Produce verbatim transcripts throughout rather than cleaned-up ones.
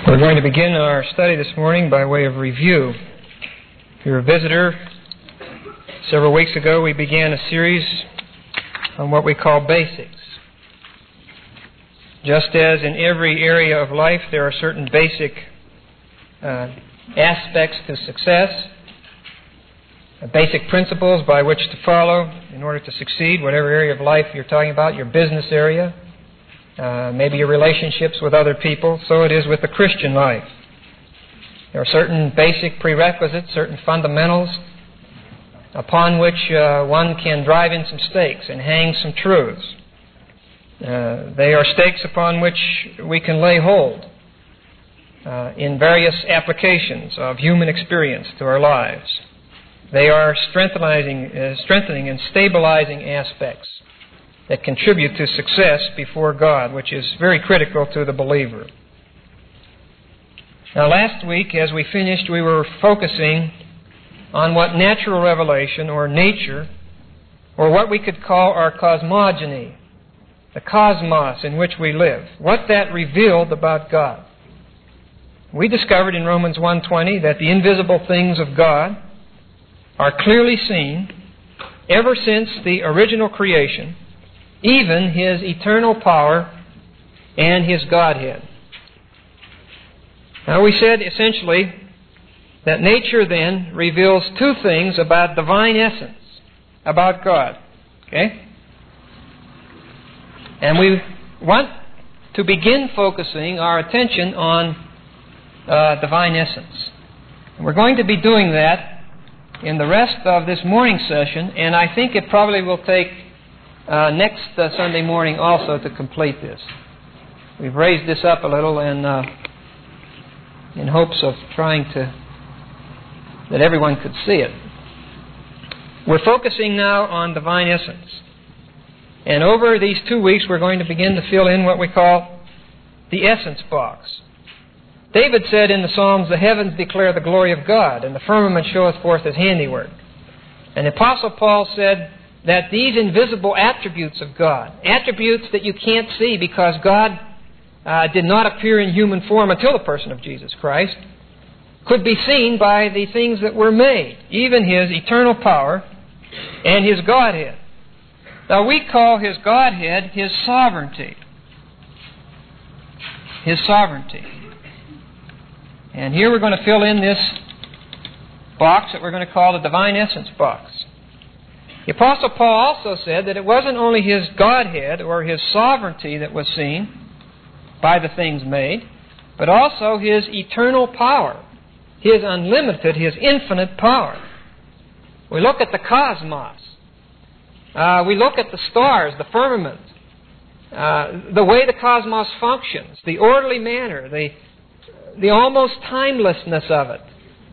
We're going to begin our study this morning by way of review. If you're a visitor, several weeks ago we began a series on what we call basics. Just as in every area of life there are certain basic uh, aspects to success, uh, basic principles by which to follow in order to succeed, whatever area of life you're talking about, your business area, Uh, maybe your relationships with other people, so it is with the Christian life. There are certain basic prerequisites, certain fundamentals upon which uh, one can drive in some stakes and hang some truths. Uh, they are stakes upon which we can lay hold uh, in various applications of human experience to our lives. They are strengthening, uh, strengthening and stabilizing aspects that contribute to success before God, which is very critical to the believer. Now, last week, as we finished, we were focusing on what natural revelation, or nature, or what we could call our cosmogony, the cosmos in which we live, what that revealed about God. We discovered in Romans one twenty that the invisible things of God are clearly seen ever since the original creation, even His eternal power and His Godhead. Now, we said essentially that nature then reveals two things about divine essence, about God. Okay? And we want to begin focusing our attention on uh, divine essence. And we're going to be doing that in the rest of this morning's session, and I think it probably will take Uh, next uh, Sunday morning also to complete this. We've raised this up a little and uh, in hopes of trying to that everyone could see it. We're focusing now on divine essence. And over these two weeks we're going to begin to fill in what we call the essence box. David said in the Psalms, "The heavens declare the glory of God, and the firmament showeth forth His handiwork." And the Apostle Paul said that these invisible attributes of God, attributes that you can't see because God uh, did not appear in human form until the person of Jesus Christ, could be seen by the things that were made, even His eternal power and His Godhead. Now, we call His Godhead His sovereignty. His sovereignty. And here we're going to fill in this box that we're going to call the divine essence box. The Apostle Paul also said that it wasn't only His Godhead or His sovereignty that was seen by the things made, but also His eternal power, His unlimited, His infinite power. We look at the cosmos. Uh, we look at the stars, the firmament, uh, the way the cosmos functions, the orderly manner, the, the almost timelessness of it.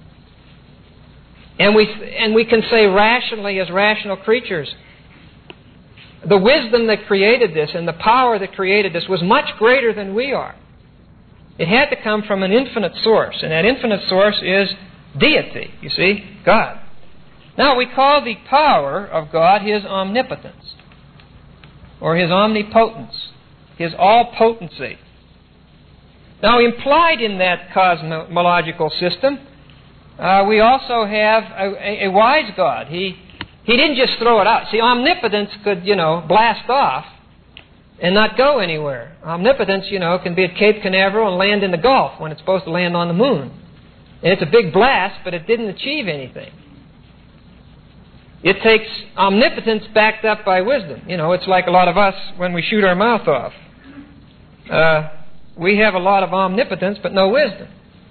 And we and we can say rationally, as rational creatures, the wisdom that created this and the power that created this was much greater than we are. It had to come from an infinite source, and that infinite source is deity, you see, God. Now, we call the power of God His omnipotence, or His omnipotence, His all-potency. Now, implied in that cosmological system, Uh, we also have a, a, a wise God. He He didn't just throw it out. See, omnipotence could, you know, blast off and not go anywhere. Omnipotence, you know, can be at Cape Canaveral and land in the Gulf when it's supposed to land on the moon. And it's a big blast, but it didn't achieve anything. It takes omnipotence backed up by wisdom. You know, it's like a lot of us when we shoot our mouth off. Uh, we have a lot of omnipotence, but no wisdom.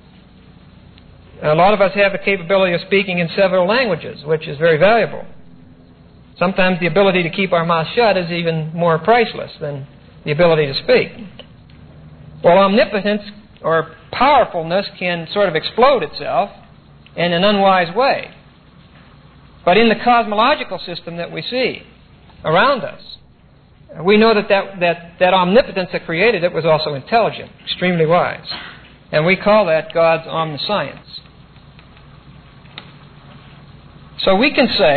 A lot of us have the capability of speaking in several languages, which is very valuable. Sometimes the ability to keep our mouth shut is even more priceless than the ability to speak. Well, omnipotence or powerfulness can sort of explode itself in an unwise way. But in the cosmological system that we see around us, we know that that, that, that omnipotence that created it was also intelligent, extremely wise. And we call that God's omniscience. So we can say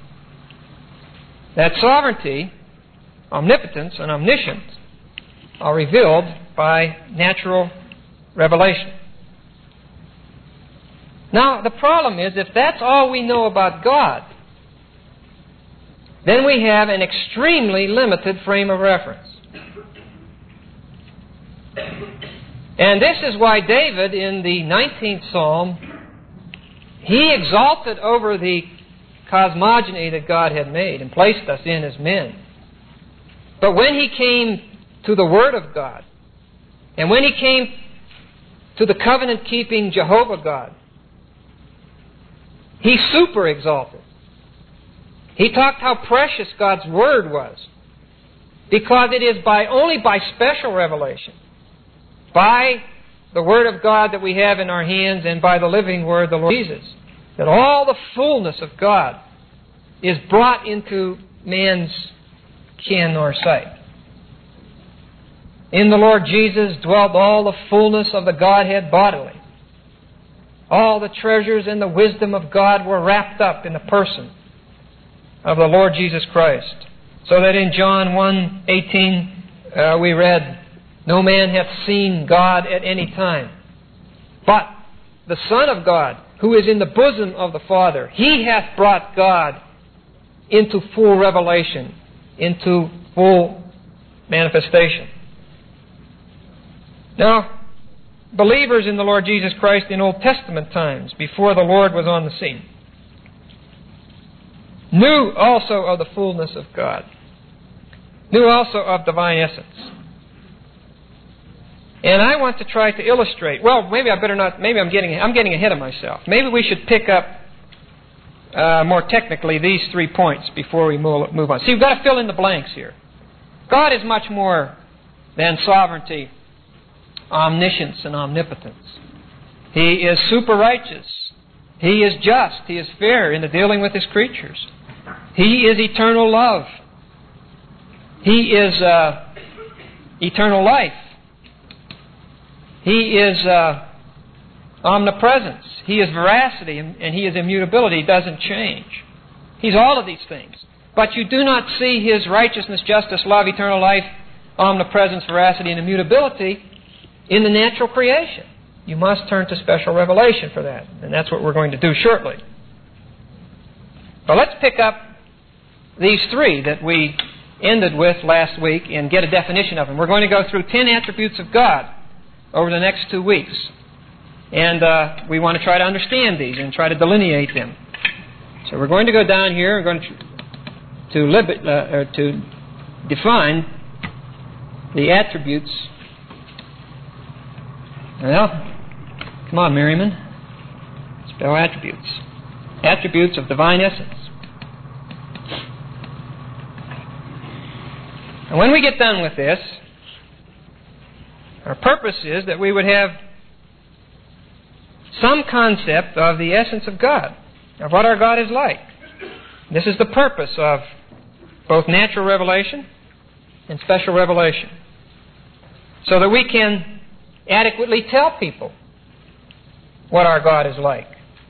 that sovereignty, omnipotence, and omniscience are revealed by natural revelation. Now, the problem is, if that's all we know about God, then we have an extremely limited frame of reference. And this is why David, in the nineteenth Psalm, he exalted over the cosmogony that God had made and placed us in as men. But when he came to the Word of God, and when he came to the covenant-keeping Jehovah God, he super-exalted. He talked how precious God's Word was, because it is by only by special revelation, by the Word of God that we have in our hands and by the living Word, the Lord Jesus, that all the fullness of God is brought into man's ken or sight. In the Lord Jesus dwelt all the fullness of the Godhead bodily. All the treasures and the wisdom of God were wrapped up in the person of the Lord Jesus Christ. So that in John one eighteen uh, we read, "No man hath seen God at any time, but the Son of God, who is in the bosom of the Father, He hath brought God into full revelation, into full manifestation." Now, believers in the Lord Jesus Christ in Old Testament times, before the Lord was on the scene, knew also of the fullness of God, knew also of divine essence. And I want to try to illustrate. Well, maybe I better not. Maybe I'm getting. I'm getting ahead of myself. Maybe we should pick up uh, more technically these three points before we move, move on. See, we've got to fill in the blanks here. God is much more than sovereignty, omniscience, and omnipotence. He is super righteous. He is just. He is fair in the dealing with His creatures. He is eternal love. He is uh, eternal life. He is uh, omnipresence. He is veracity, and, and He is immutability. He doesn't change. He's all of these things. But you do not see His righteousness, justice, love, eternal life, omnipresence, veracity, and immutability in the natural creation. You must turn to special revelation for that. And that's what we're going to do shortly. But let's pick up these three that we ended with last week and get a definition of them. We're going to go through ten attributes of God over the next two weeks. And uh, we want to try to understand these and try to delineate them. So we're going to go down here. We're going to, to, lib- uh, or to define the attributes. Well, come on, Merriman. Spell attributes. Attributes of divine essence. And when we get done with this, our purpose is that we would have some concept of the essence of God, of what our God is like. This is the purpose of both natural revelation and special revelation, so that we can adequately tell people what our God is like.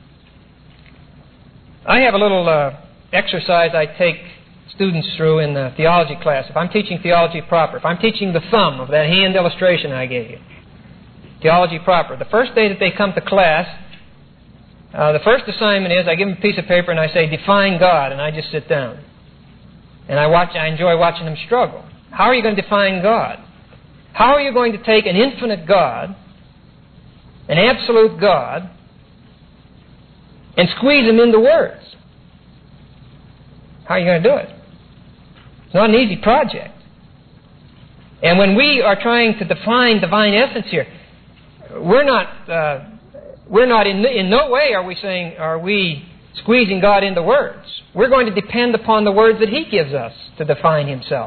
I have a little uh, exercise I take students through in the theology class. If I'm teaching theology proper, if I'm teaching the thumb of that hand illustration I gave you, theology proper, the first day that they come to class, uh, the first assignment is I give them a piece of paper and I say, define God, and I just sit down. And I watch. I enjoy watching them struggle. How are you going to define God? How are you going to take an infinite God, an absolute God, and squeeze them into words? How are you going to do it? It's not an easy project. And when we are trying to define divine essence here, we're not, uh, we're not in, in no way are we saying, are we squeezing God into words. We're going to depend upon the words that He gives us to define Himself.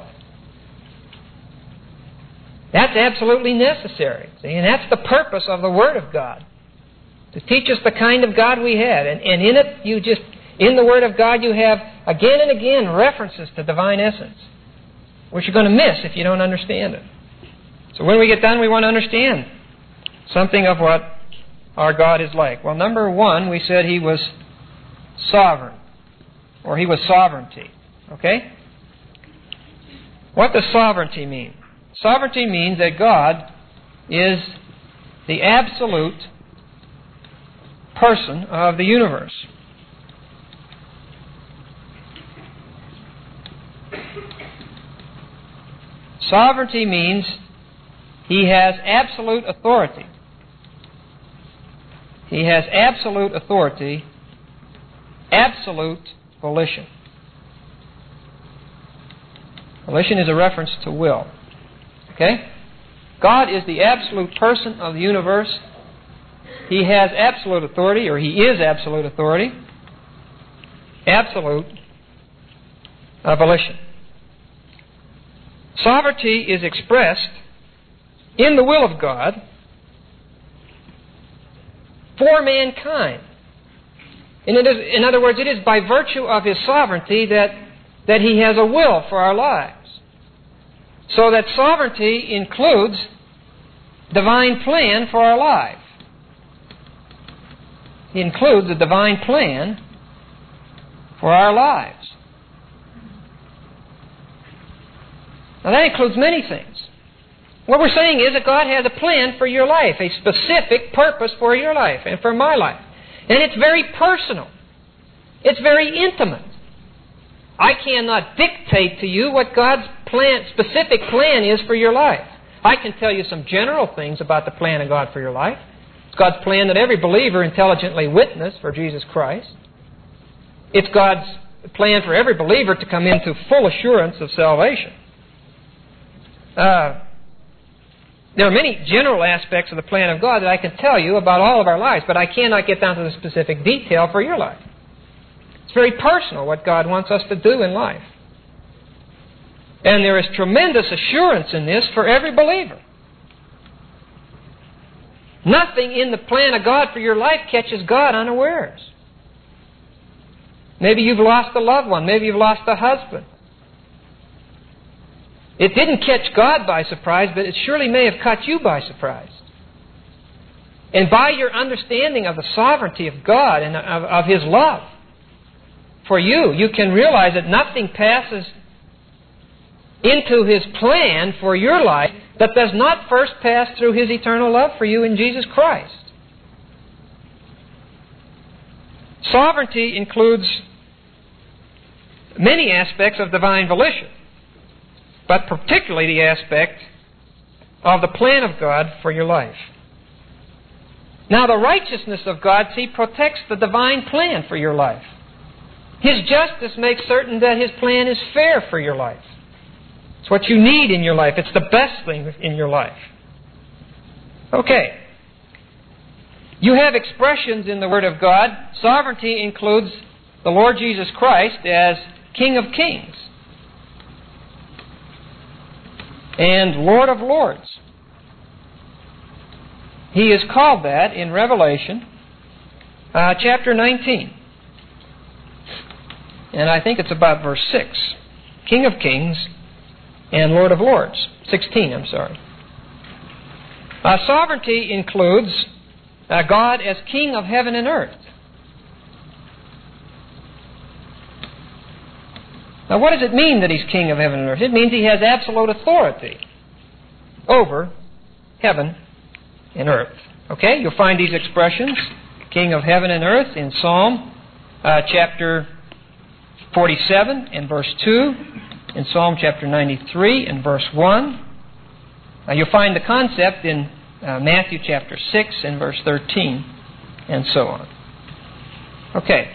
That's absolutely necessary. See? And that's the purpose of the Word of God, to teach us the kind of God we have. And, and in it, you just, in the Word of God, you have again and again references to divine essence, which you're going to miss if you don't understand it. So when we get done, we want to understand something of what our God is like. Well, number one, we said He was sovereign, or He was sovereignty. Okay? What does sovereignty mean? Sovereignty means that God is the absolute person of the universe. Sovereignty means He has absolute authority. He has absolute authority, absolute volition. Volition is a reference to will. Okay? God is the absolute person of the universe. He has absolute authority, or He is absolute authority, absolute uh, volition. Sovereignty is expressed in the will of God for mankind. And it is, in other words, it is by virtue of His sovereignty that, that He has a will for our lives. So that sovereignty includes divine plan for our life. He includes a divine plan for our lives. Now that includes many things. What we're saying is that God has a plan for your life, a specific purpose for your life and for my life. And it's very personal. It's very intimate. I cannot dictate to you what God's plan, specific plan is for your life. I can tell you some general things about the plan of God for your life. It's God's plan that every believer intelligently witness for Jesus Christ. It's God's plan for every believer to come into full assurance of salvation. Uh, there are many general aspects of the plan of God that I can tell you about all of our lives, but I cannot get down to the specific detail for your life. It's very personal what God wants us to do in life. And there is tremendous assurance in this for every believer. Nothing in the plan of God for your life catches God unawares. Maybe you've lost a loved one. Maybe you've lost a husband. It didn't catch God by surprise, but it surely may have caught you by surprise. And by your understanding of the sovereignty of God and of, of His love for you, you can realize that nothing passes into His plan for your life that does not first pass through His eternal love for you in Jesus Christ. Sovereignty includes many aspects of divine volition, but particularly the aspect of the plan of God for your life. Now, the righteousness of God, see, protects the divine plan for your life. His justice makes certain that His plan is fair for your life. It's what you need in your life. It's the best thing in your life. Okay. You have expressions in the Word of God. Sovereignty includes the Lord Jesus Christ as King of Kings and Lord of Lords. He is called that in Revelation uh, chapter nineteen. And I think it's about verse six. King of Kings and Lord of Lords. sixteen, I'm sorry. Uh, sovereignty includes uh, God as King of heaven and earth. Now, what does it mean that He's King of heaven and earth? It means He has absolute authority over heaven and earth. Okay? You'll find these expressions, King of heaven and earth, in Psalm uh, chapter forty-seven and verse two, in Psalm chapter ninety-three and verse one. Now, you'll find the concept in uh, Matthew chapter six and verse thirteen, and so on. Okay.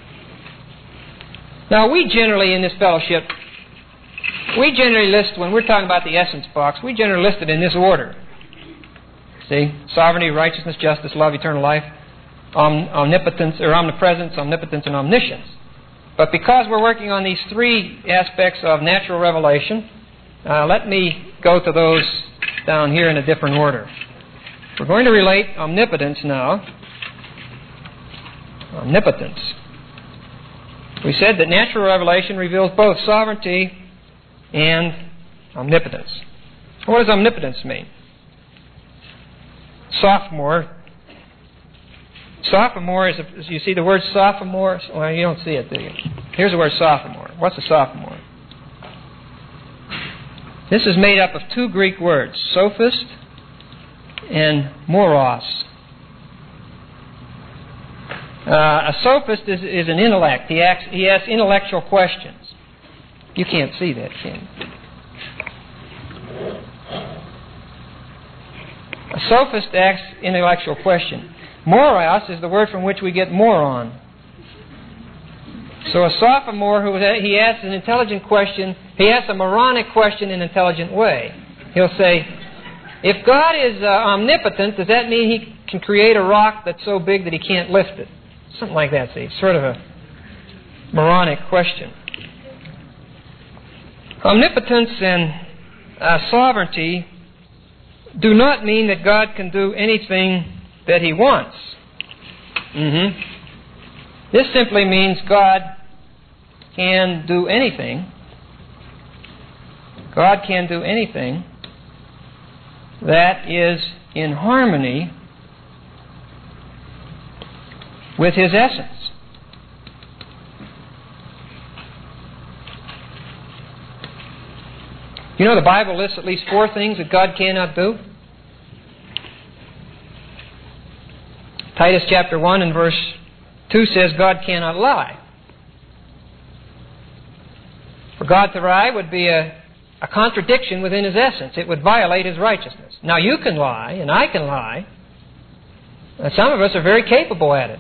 Now, we generally, in this fellowship, we generally list, when we're talking about the essence box, we generally list it in this order. See? Sovereignty, righteousness, justice, love, eternal life, om- omnipotence, or omnipresence, omnipotence, and omniscience. But because we're working on these three aspects of natural revelation, uh, let me go to those down here in a different order. We're going to relate omnipotence now. Omnipotence. We said that natural revelation reveals both sovereignty and omnipotence. What does omnipotence mean? Sophomore. Sophomore is, a, you see the word sophomore? Well, you don't see it, do you? Here's the word sophomore. What's a sophomore? This is made up of two Greek words, sophist and moros. Uh, a sophist is, is an intellect. He, acts, he asks intellectual questions. You can't see that, can you? A sophist asks intellectual question. Moros is the word from which we get moron. So a sophomore, who he asks an intelligent question, he asks a moronic question in an intelligent way. He'll say, if God is uh, omnipotent, does that mean He can create a rock that's so big that He can't lift it? Something like that, see. Sort of a moronic question. Omnipotence and uh, sovereignty do not mean that God can do anything that He wants. Mm-hmm. This simply means God can do anything. God can do anything that is in harmony with His essence. You know, the Bible lists at least four things that God cannot do. Titus chapter one and verse two says God cannot lie. For God to lie would be a, a contradiction within His essence. It would violate His righteousness. Now you can lie, and I can lie. And some of us are very capable at it.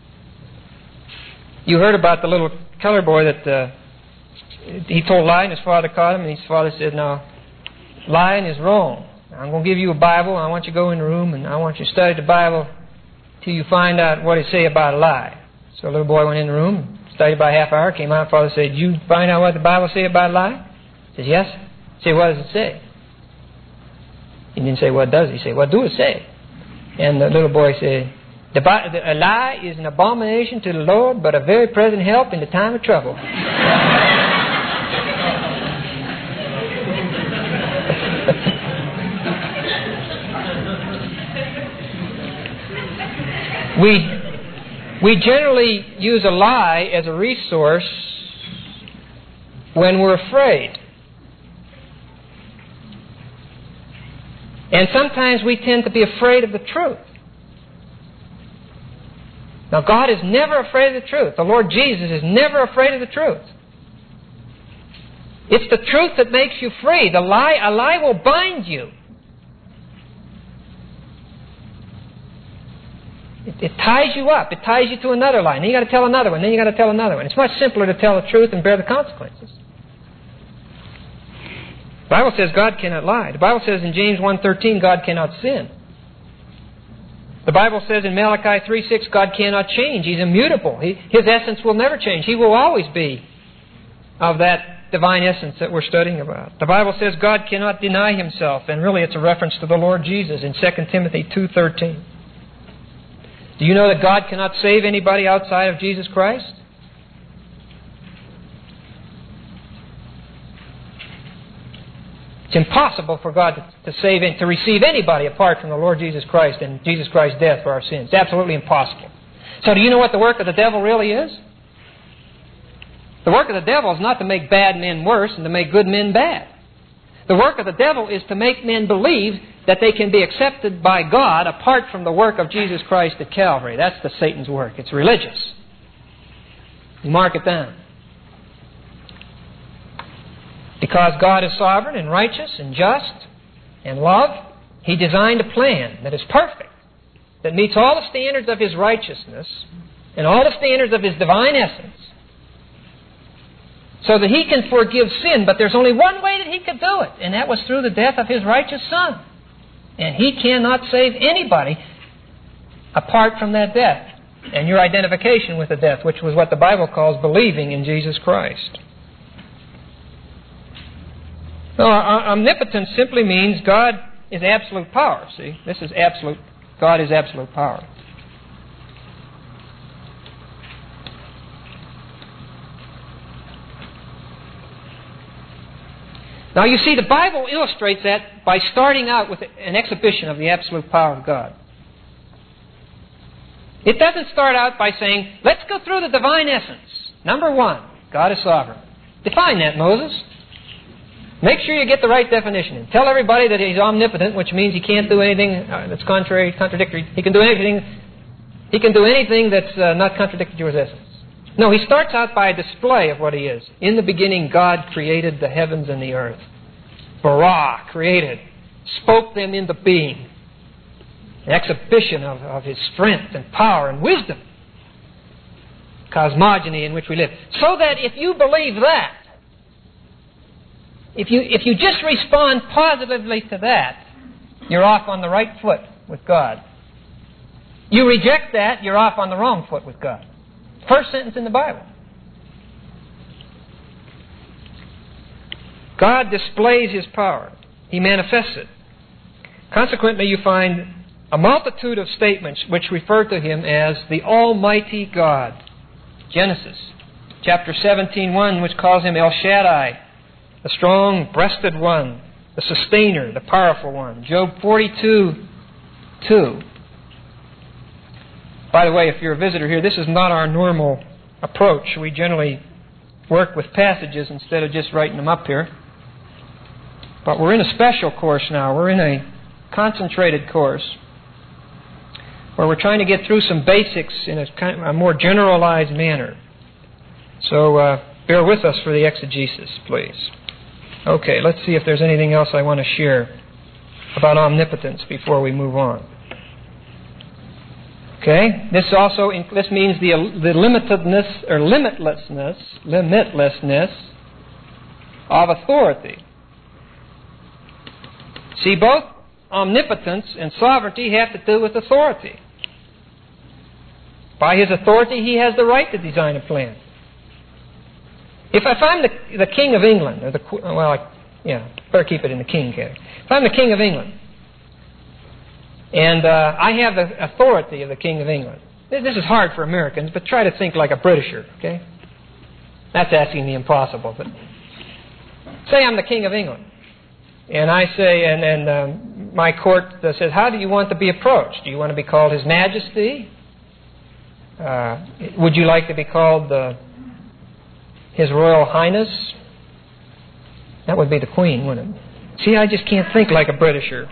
You heard about the little color boy that uh, he told a lie and his father caught him, and his father said, no, lying is wrong. I'm going to give you a Bible, and I want you to go in the room, and I want you to study the Bible till you find out what it say about a lie. So the little boy went in the room, studied about a half hour, came out, and father said, did you find out what the Bible say about a lie? He says, yes. He said, what does it say? He didn't say, what does it? He said, what do it say? And the little boy said, the, the, a lie is an abomination to the Lord, but a very present help in the time of trouble. we, we generally use a lie as a resource when we're afraid. And sometimes we tend to be afraid of the truth. Now, God is never afraid of the truth. The Lord Jesus is never afraid of the truth. It's the truth that makes you free. The lie, a lie will bind you. It, it ties you up. It ties you to another lie. And then you got to tell another one. Then you got to tell another one. It's much simpler to tell the truth and bear the consequences. The Bible says God cannot lie. The Bible says in James one thirteen, God cannot sin. The Bible says in Malachi three six, God cannot change. He's immutable. He, His essence will never change. He will always be of that divine essence that we're studying about. The Bible says God cannot deny Himself, and really it's a reference to the Lord Jesus in Second Timothy two thirteen. Do you know that God cannot save anybody outside of Jesus Christ? It's impossible for God to, to save and to receive anybody apart from the Lord Jesus Christ and Jesus Christ's death for our sins. It's absolutely impossible. So do you know what the work of the devil really is? The work of the devil is not to make bad men worse and to make good men bad. The work of the devil is to make men believe that they can be accepted by God apart from the work of Jesus Christ at Calvary. That's the Satan's work. It's religious. You mark it down. Because God is sovereign and righteous and just and love, He designed a plan that is perfect, that meets all the standards of His righteousness and all the standards of His divine essence, so that He can forgive sin. But there's only one way that He could do it, and that was through the death of His righteous Son. And He cannot save anybody apart from that death and your identification with the death, which was what the Bible calls believing in Jesus Christ. No, omnipotence simply means God is absolute power. See, this is absolute. God is absolute power. Now you see, the Bible illustrates that by starting out with an exhibition of the absolute power of God. It doesn't start out by saying, let's go through the divine essence. Number one, God is sovereign. Define that, Moses. Make sure you get the right definition. And tell everybody that He's omnipotent, which means He can't do anything uh, that's contrary, contradictory. He can do anything. He can do anything that's uh, not contradictory to His essence. No, He starts out by a display of what He is. In the beginning, God created the heavens and the earth. Bara, created, spoke them into being. An exhibition of, of His strength and power and wisdom. Cosmogony in which we live. So that if you believe that, if you if you just respond positively to that, you're off on the right foot with God. You reject that, you're off on the wrong foot with God. First sentence in the Bible. God displays His power. He manifests it. Consequently, you find a multitude of statements which refer to Him as the Almighty God. Genesis chapter seventeen, one, which calls Him El Shaddai, the strong-breasted one, the sustainer, the powerful one. Job forty-two, two. By the way, if you're a visitor here, this is not our normal approach. We generally work with passages instead of just writing them up here. But we're in a special course now. We're in a concentrated course where we're trying to get through some basics in a, kind of a more generalized manner. So uh, bear with us for the exegesis, please. Okay, let's see if there's anything else I want to share about omnipotence before we move on. Okay, this also this means the the limitedness or limitlessness, limitlessness of authority. See, both omnipotence and sovereignty have to do with authority. By His authority, He has the right to design a plan. If, if I'm the, the King of England, or the well, I, yeah, better keep it in the King category. If I'm the King of England, and uh, I have the authority of the King of England. This is hard for Americans, but try to think like a Britisher, okay? That's asking the impossible. But say I'm the King of England, and I say, and, and um, my court uh, says, how do you want to be approached? Do you want to be called His Majesty? Uh, would you like to be called uh, His Royal Highness? That would be the Queen, wouldn't it? See, I just can't think like a Britisher.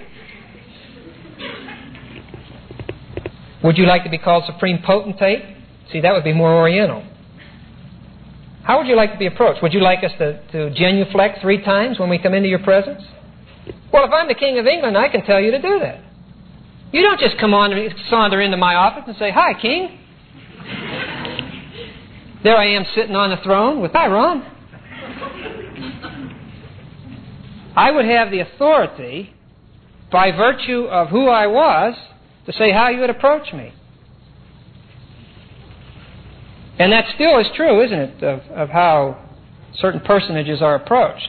Would you like to be called Supreme Potentate? See, that would be more Oriental. How would you like to be approached? Would you like us to, to genuflect three times when we come into your presence? Well, if I'm the King of England, I can tell you to do that. You don't just come on and saunter into my office and say, "Hi, King." There I am sitting on the throne with, "Hi, Ron." I would have the authority, by virtue of who I was, to say how you would approach me. And that still is true, isn't it, of, of how certain personages are approached.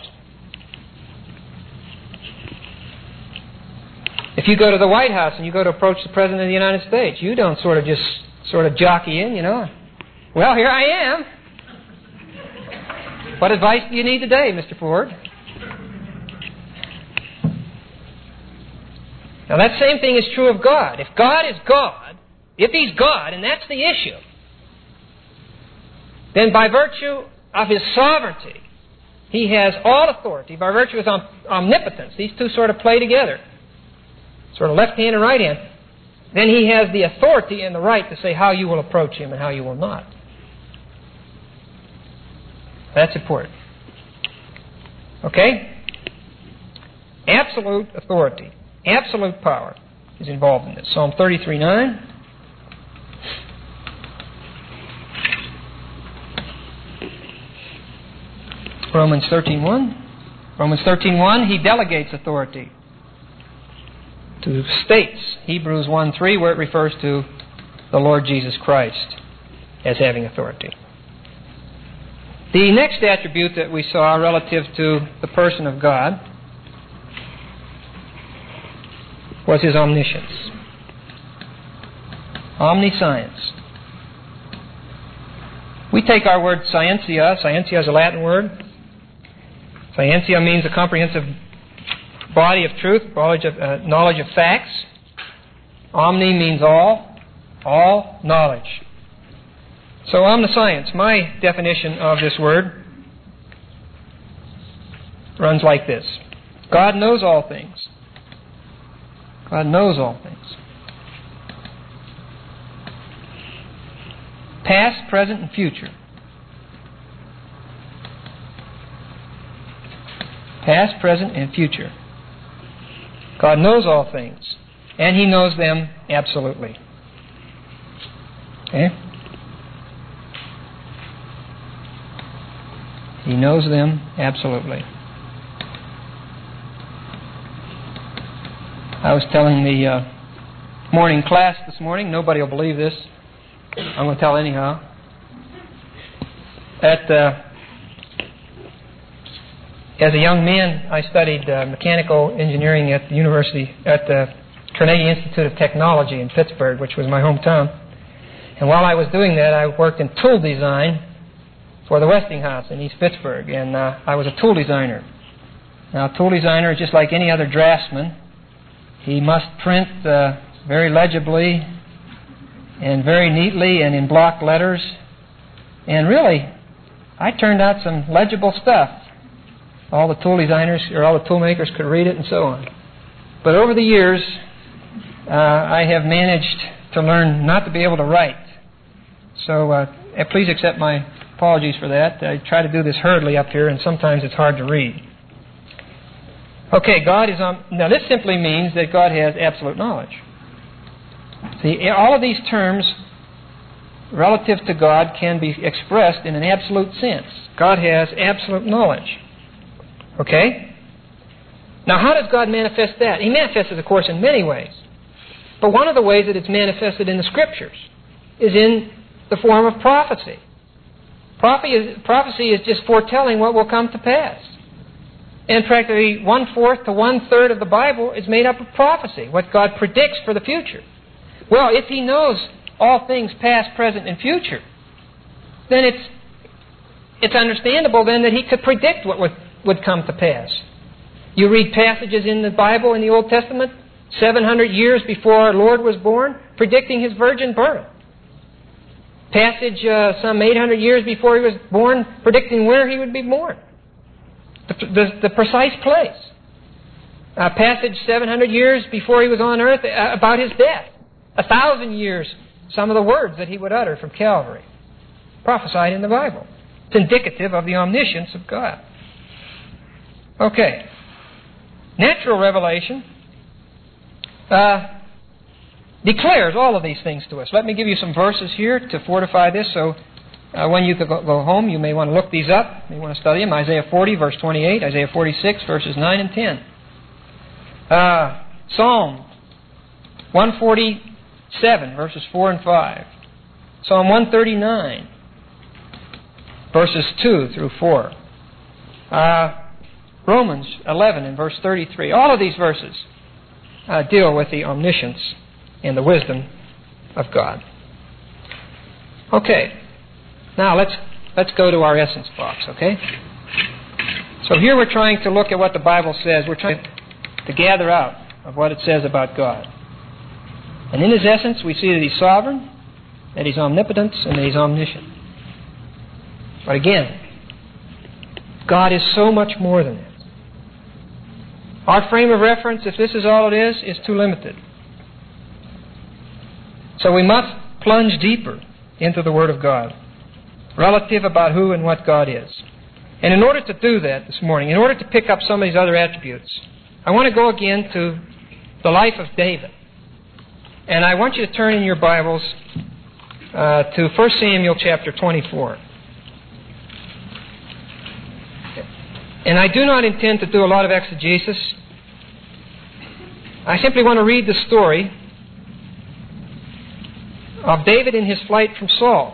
If you go to the White House and you go to approach the President of the United States, you don't sort of just sort of jockey in, you know. Well, here I am. What advice do you need today, Mister Ford? Now, that same thing is true of God. If God is God, if He's God, and that's the issue, then by virtue of His sovereignty, He has all authority. By virtue of His om- omnipotence, these two sort of play together, sort of left hand and right hand, then He has the authority and the right to say how you will approach Him and how you will not. That's important. Okay? Absolute authority. Absolute power is involved in this. Psalm thirty-three nine. Romans thirteen one. Romans thirteen one, He delegates authority to states. Hebrews one three, where it refers to the Lord Jesus Christ as having authority. The next attribute that we saw relative to the person of God was His omniscience. Omniscience. We take our word scientia. Scientia is a Latin word. Scientia means a comprehensive body of truth, knowledge of, uh, knowledge of facts. Omni means all, all knowledge. So omniscience, my definition of this word runs like this. God knows all things. God knows all things. Past, present, and future. Past, present, and future. God knows all things, and He knows them absolutely. Okay? He knows them absolutely. I was telling the uh, morning class this morning, nobody will believe this. I'm going to tell anyhow. At uh, As a young man, I studied uh, mechanical engineering at the university, at the Carnegie Institute of Technology in Pittsburgh, which was my hometown. And while I was doing that, I worked in tool design for the Westinghouse in East Pittsburgh, and uh, I was a tool designer. Now, a tool designer is just like any other draftsman. He must print uh, very legibly and very neatly and in block letters. And really, I turned out some legible stuff. All the tool designers or all the tool makers could read it and so on. But over the years, uh, I have managed to learn not to be able to write. So uh, please accept my apologies for that. I try to do this hurriedly up here, and sometimes it's hard to read. Okay, God is on. Now, this simply means that God has absolute knowledge. See, all of these terms relative to God can be expressed in an absolute sense. God has absolute knowledge. Okay? Now, how does God manifest that? He manifests it, of course, in many ways. But one of the ways that it's manifested in the Scriptures is in the form of prophecy. Prophecy is, prophecy is just foretelling what will come to pass. And practically one-fourth to one-third of the Bible is made up of prophecy, what God predicts for the future. Well, if He knows all things past, present, and future, then it's it's understandable then that He could predict what would, would come to pass. You read passages in the Bible, in the Old Testament, seven hundred years before our Lord was born, predicting His virgin birth. Passage uh, some eight hundred years before He was born, predicting where He would be born. The, the, the precise place. A passage seven hundred years before He was on earth uh, about His death. A thousand years, some of the words that He would utter from Calvary. Prophesied in the Bible. It's indicative of the omniscience of God. Okay. Natural revelation uh, declares all of these things to us. Let me give you some verses here to fortify this. So uh, when you go, go home, you may want to look these up. You may want to study them. Isaiah forty, verse twenty-eight. Isaiah forty-six, verses nine and ten. Uh, Psalm one forty-seven, verses four and five. Psalm one thirty-nine, verses two through four. Uh, Romans eleven and verse thirty-three. All of these verses uh, deal with the omniscience and the wisdom of God. Okay. Now let's let's go to our essence box, okay? So here we're trying to look at what the Bible says. We're trying to gather out of what it says about God. And in His essence, we see that He's sovereign, that He's omnipotent, and that He's omniscient. But again, God is so much more than that. Our frame of reference, if this is all it is, is too limited. So we must plunge deeper into the Word of God, relative about who and what God is. And in order to do that this morning, in order to pick up some of these other attributes, I want to go again to the life of David. And I want you to turn in your Bibles uh, to First Samuel chapter twenty-four. And I do not intend to do a lot of exegesis. I simply want to read the story of David in his flight from Saul.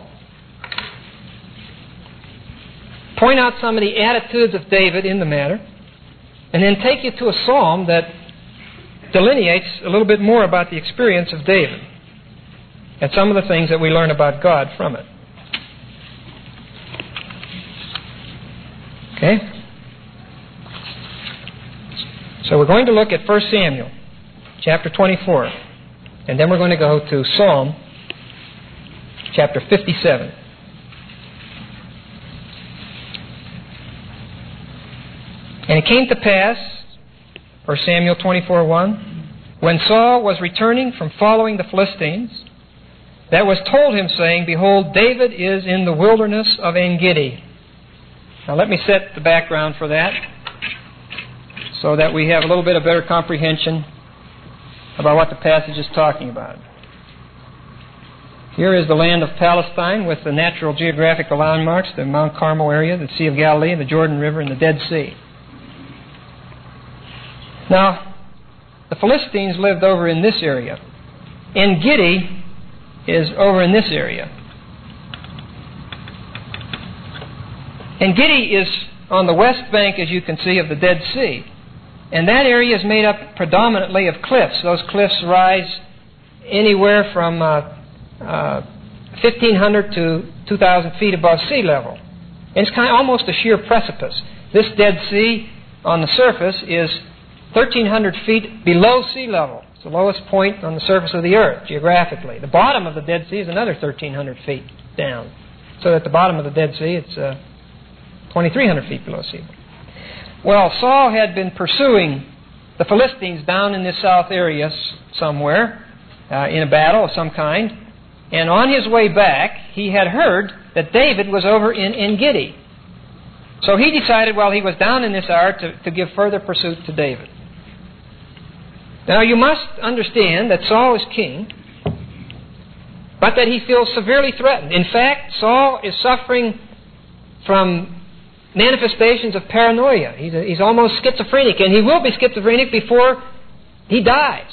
Point out some of the attitudes of David in the matter, and then take you to a psalm that delineates a little bit more about the experience of David and some of the things that we learn about God from it. Okay? So we're going to look at First Samuel chapter twenty-four, and then we're going to go to Psalm chapter fifty-seven. And it came to pass, First Samuel twenty-four one, when Saul was returning from following the Philistines, that was told him, saying, Behold, David is in the wilderness of En-gedi. Now let me set the background for that, so that we have a little bit of better comprehension about what the passage is talking about. Here is the land of Palestine with the natural geographical landmarks, the Mount Carmel area, the Sea of Galilee, the Jordan River, and the Dead Sea. Now, the Philistines lived over in this area. En-gedi is over in this area. En-gedi is on the west bank, as you can see, of the Dead Sea. And that area is made up predominantly of cliffs. Those cliffs rise anywhere from uh, uh, fifteen hundred to two thousand feet above sea level. And it's kind of almost a sheer precipice. This Dead Sea on the surface is thirteen hundred feet below sea level. It's the lowest point on the surface of the earth, geographically. The bottom of the Dead Sea is another thirteen hundred feet down. So at the bottom of the Dead Sea, it's uh, twenty-three hundred feet below sea level. Well, Saul had been pursuing the Philistines down in this south area somewhere, uh, in a battle of some kind. And on his way back, he had heard that David was over in En-gedi. So he decided while he was down in this hour to, to give further pursuit to David. Now you must understand that Saul is king, but that he feels severely threatened. In fact, Saul is suffering from manifestations of paranoia. He's, a, he's almost schizophrenic, and he will be schizophrenic before he dies.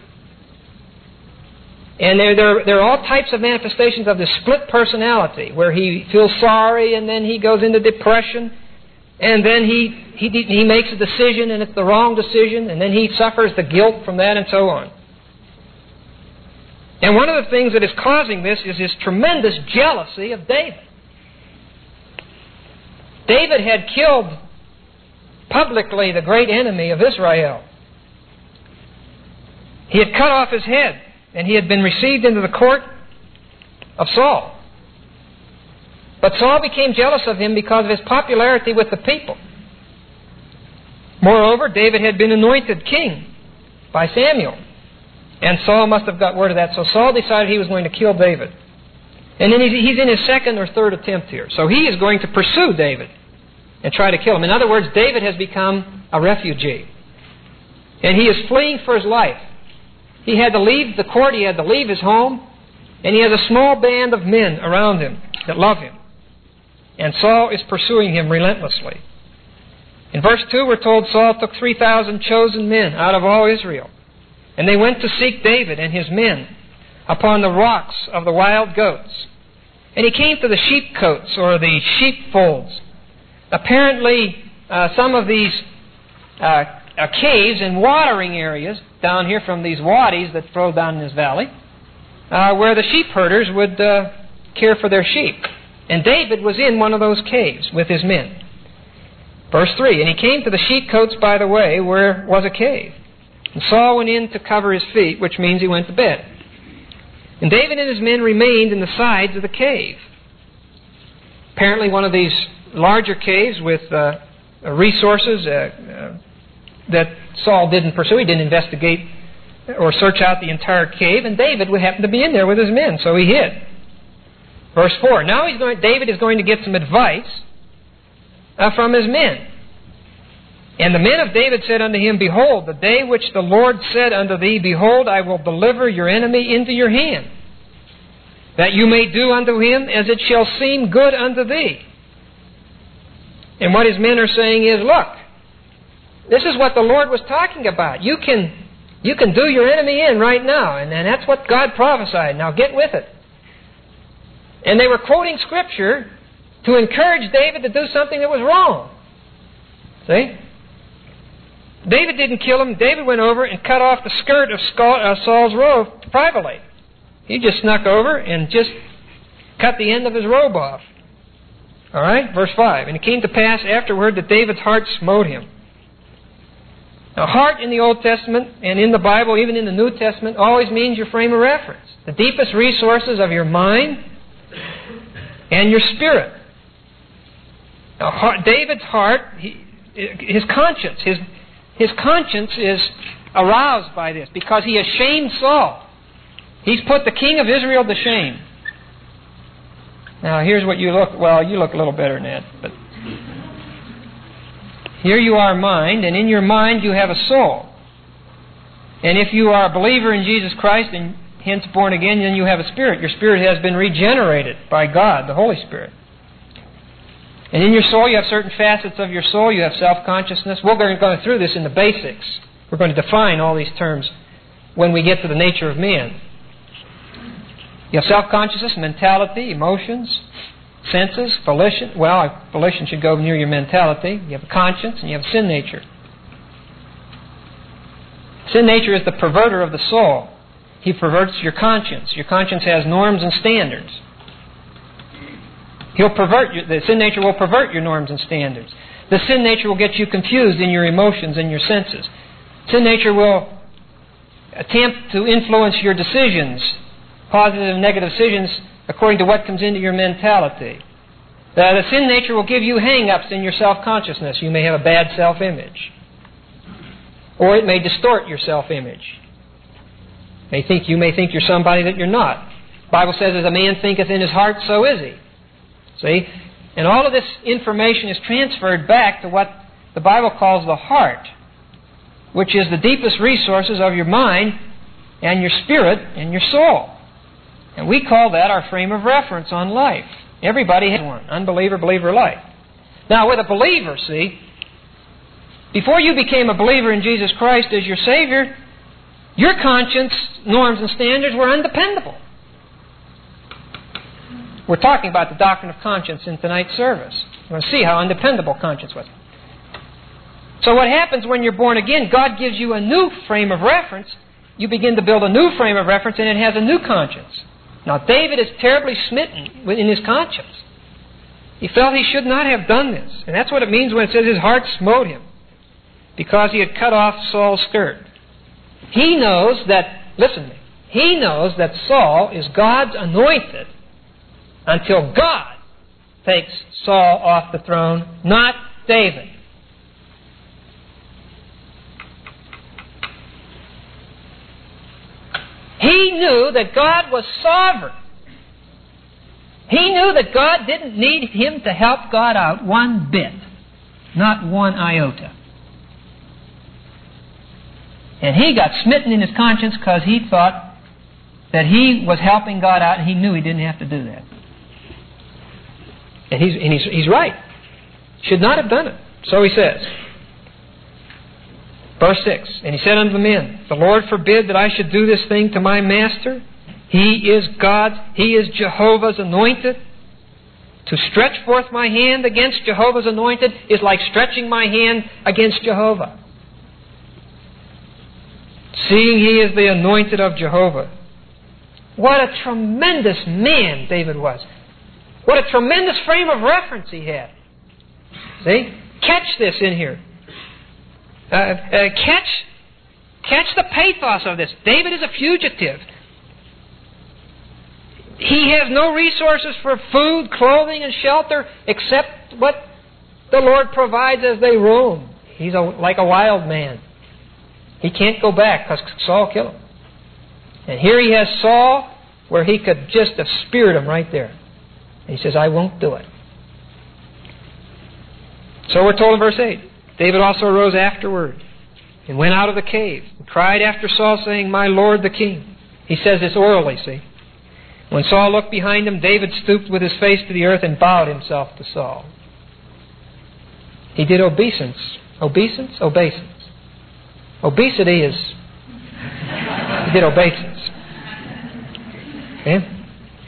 And there, there, there are all types of manifestations of this split personality, where he feels sorry, and then he goes into depression, and then he, he, he makes a decision, and it's the wrong decision, and then he suffers the guilt from that, and so on. And one of the things that is causing this is his tremendous jealousy of David. David had killed publicly the great enemy of Israel. He had cut off his head, and he had been received into the court of Saul. But Saul became jealous of him because of his popularity with the people. Moreover, David had been anointed king by Samuel, and Saul must have got word of that. So Saul decided he was going to kill David. And then he's in his second or third attempt here. So he is going to pursue David and try to kill him. In other words, David has become a refugee. And he is fleeing for his life. He had to leave the court, he had to leave his home, and he has a small band of men around him that love him. And Saul is pursuing him relentlessly. In verse two, we're told Saul took three thousand chosen men out of all Israel, and they went to seek David and his men upon the rocks of the wild goats. And he came to the sheepcotes, or the sheepfolds. Apparently, uh, some of these uh, uh, caves and watering areas down here from these wadis that flow down in this valley, uh, where the sheep herders would uh, care for their sheep. And David was in one of those caves with his men. Verse three, and he came to the sheepcotes by the way where was a cave. And Saul went in to cover his feet, which means he went to bed. And David and his men remained in the sides of the cave. Apparently one of these larger caves with uh, resources uh, uh, that Saul didn't pursue. He didn't investigate or search out the entire cave, and David would happen to be in there with his men, so he hid. Verse four, now he's going, David is going to get some advice uh, from his men. And the men of David said unto him, Behold, the day which the Lord said unto thee, Behold, I will deliver your enemy into your hand, that you may do unto him as it shall seem good unto thee. And what his men are saying is, look, this is what the Lord was talking about. You can, you can do your enemy in right now, and, and that's what God prophesied. Now get with it. And they were quoting Scripture to encourage David to do something that was wrong. See? David didn't kill him. David went over and cut off the skirt of Saul's robe privately. He just snuck over and just cut the end of his robe off. All right, verse five. And it came to pass afterward that David's heart smote him. Now, heart in the Old Testament and in the Bible, even in the New Testament, always means your frame of reference. The deepest resources of your mind and your spirit. Now, heart, David's heart, he, his conscience. His, his conscience is aroused by this because he has shamed Saul. He's put the king of Israel to shame. Now, here's what you look... Well, you look a little better than that, but... Here you are mind, and in your mind you have a soul. And if you are a believer in Jesus Christ and hence born again, then you have a spirit. Your spirit has been regenerated by God, the Holy Spirit. And in your soul you have certain facets of your soul. You have self-consciousness. We're going to go through this in the basics. We're going to define all these terms when we get to the nature of man. You have self-consciousness, mentality, emotions, senses, volition. Well, volition should go near your mentality. You have a conscience and you have a sin nature. Sin nature is the perverter of the soul. He perverts your conscience. Your conscience has norms and standards. He'll pervert your, the sin nature will pervert your norms and standards. The sin nature will get you confused in your emotions and your senses. Sin nature will attempt to influence your decisions, positive and negative decisions, according to what comes into your mentality. Uh, the sin nature will give you hang-ups in your self-consciousness. You may have a bad self-image. Or it may distort your self-image. May think, you may think you're somebody that you're not. The Bible says, as a man thinketh in his heart, so is he. See? And all of this information is transferred back to what the Bible calls the heart, which is the deepest resources of your mind and your spirit and your soul. And we call that our frame of reference on life. Everybody has one. Unbeliever, believer alike. Now, with a believer, see, before you became a believer in Jesus Christ as your Savior, your conscience, norms, and standards were undependable. We're talking about the doctrine of conscience in tonight's service. We're going to see how undependable conscience was. So what happens when you're born again, God gives you a new frame of reference. You begin to build a new frame of reference, and it has a new conscience. Now, David is terribly smitten in his conscience. He felt he should not have done this. And that's what it means when it says his heart smote him, because he had cut off Saul's skirt. He knows that, listen to me, he knows that Saul is God's anointed until God takes Saul off the throne, not David. He knew that God was sovereign. He knew that God didn't need him to help God out one bit, not one iota. And he got smitten in his conscience because he thought that he was helping God out, and he knew he didn't have to do that. And he's, and he's, he's right. Should not have done it. So he says. Verse six, and he said unto the men, the Lord forbid that I should do this thing to my master. He is God's, He is Jehovah's anointed. To stretch forth my hand against Jehovah's anointed is like stretching my hand against Jehovah. Seeing he is the anointed of Jehovah. What a tremendous man David was. What a tremendous frame of reference he had. See? Catch this in here. Uh, uh, catch, catch the pathos of this. David is a fugitive. He has no resources for food, clothing, and shelter except what the Lord provides as they roam. He's a, like a wild man. He can't go back because Saul killed him. And here he has Saul where he could just have speared him right there. And he says, I won't do it. So we're told in verse eight, David also arose afterward and went out of the cave and cried after Saul, saying, my Lord the king. He says this orally, see. When Saul looked behind him, David stooped with his face to the earth and bowed himself to Saul. He did obeisance. Obeisance? Obeisance. Obesity is... He did obeisance. Okay?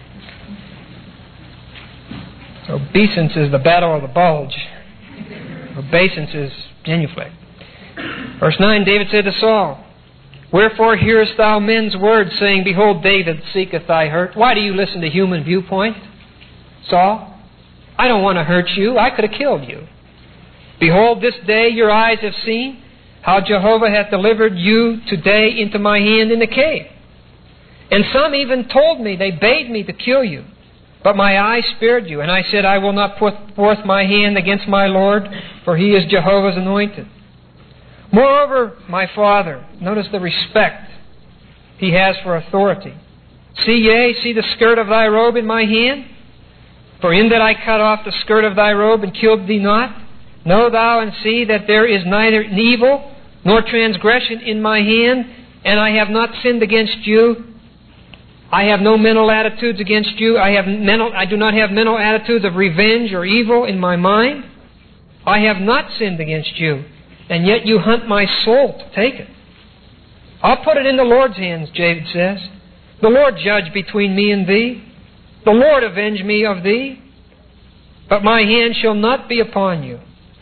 Obeisance is the battle of the bulge. Obeisance is genuflect. Verse nine, David said to Saul, wherefore hearest thou men's words, saying, behold, David seeketh thy hurt? Why do you listen to human viewpoint, Saul? I don't want to hurt you. I could have killed you. Behold, this day your eyes have seen how Jehovah hath delivered you today into my hand in the cave. And some even told me, they bade me to kill you. But my eye spared you, and I said, I will not put forth my hand against my Lord, for he is Jehovah's anointed. Moreover, my father, notice the respect he has for authority. See, yea, see the skirt of thy robe in my hand? For in that I cut off the skirt of thy robe and killed thee not? Know thou and see that there is neither evil nor transgression in my hand, and I have not sinned against you. I have no mental attitudes against you. I have mental, I do not have mental attitudes of revenge or evil in my mind. I have not sinned against you, and yet you hunt my soul to take it. I'll put it in the Lord's hands, David says. The Lord judge between me and thee. The Lord avenge me of thee. But my hand shall not be upon you.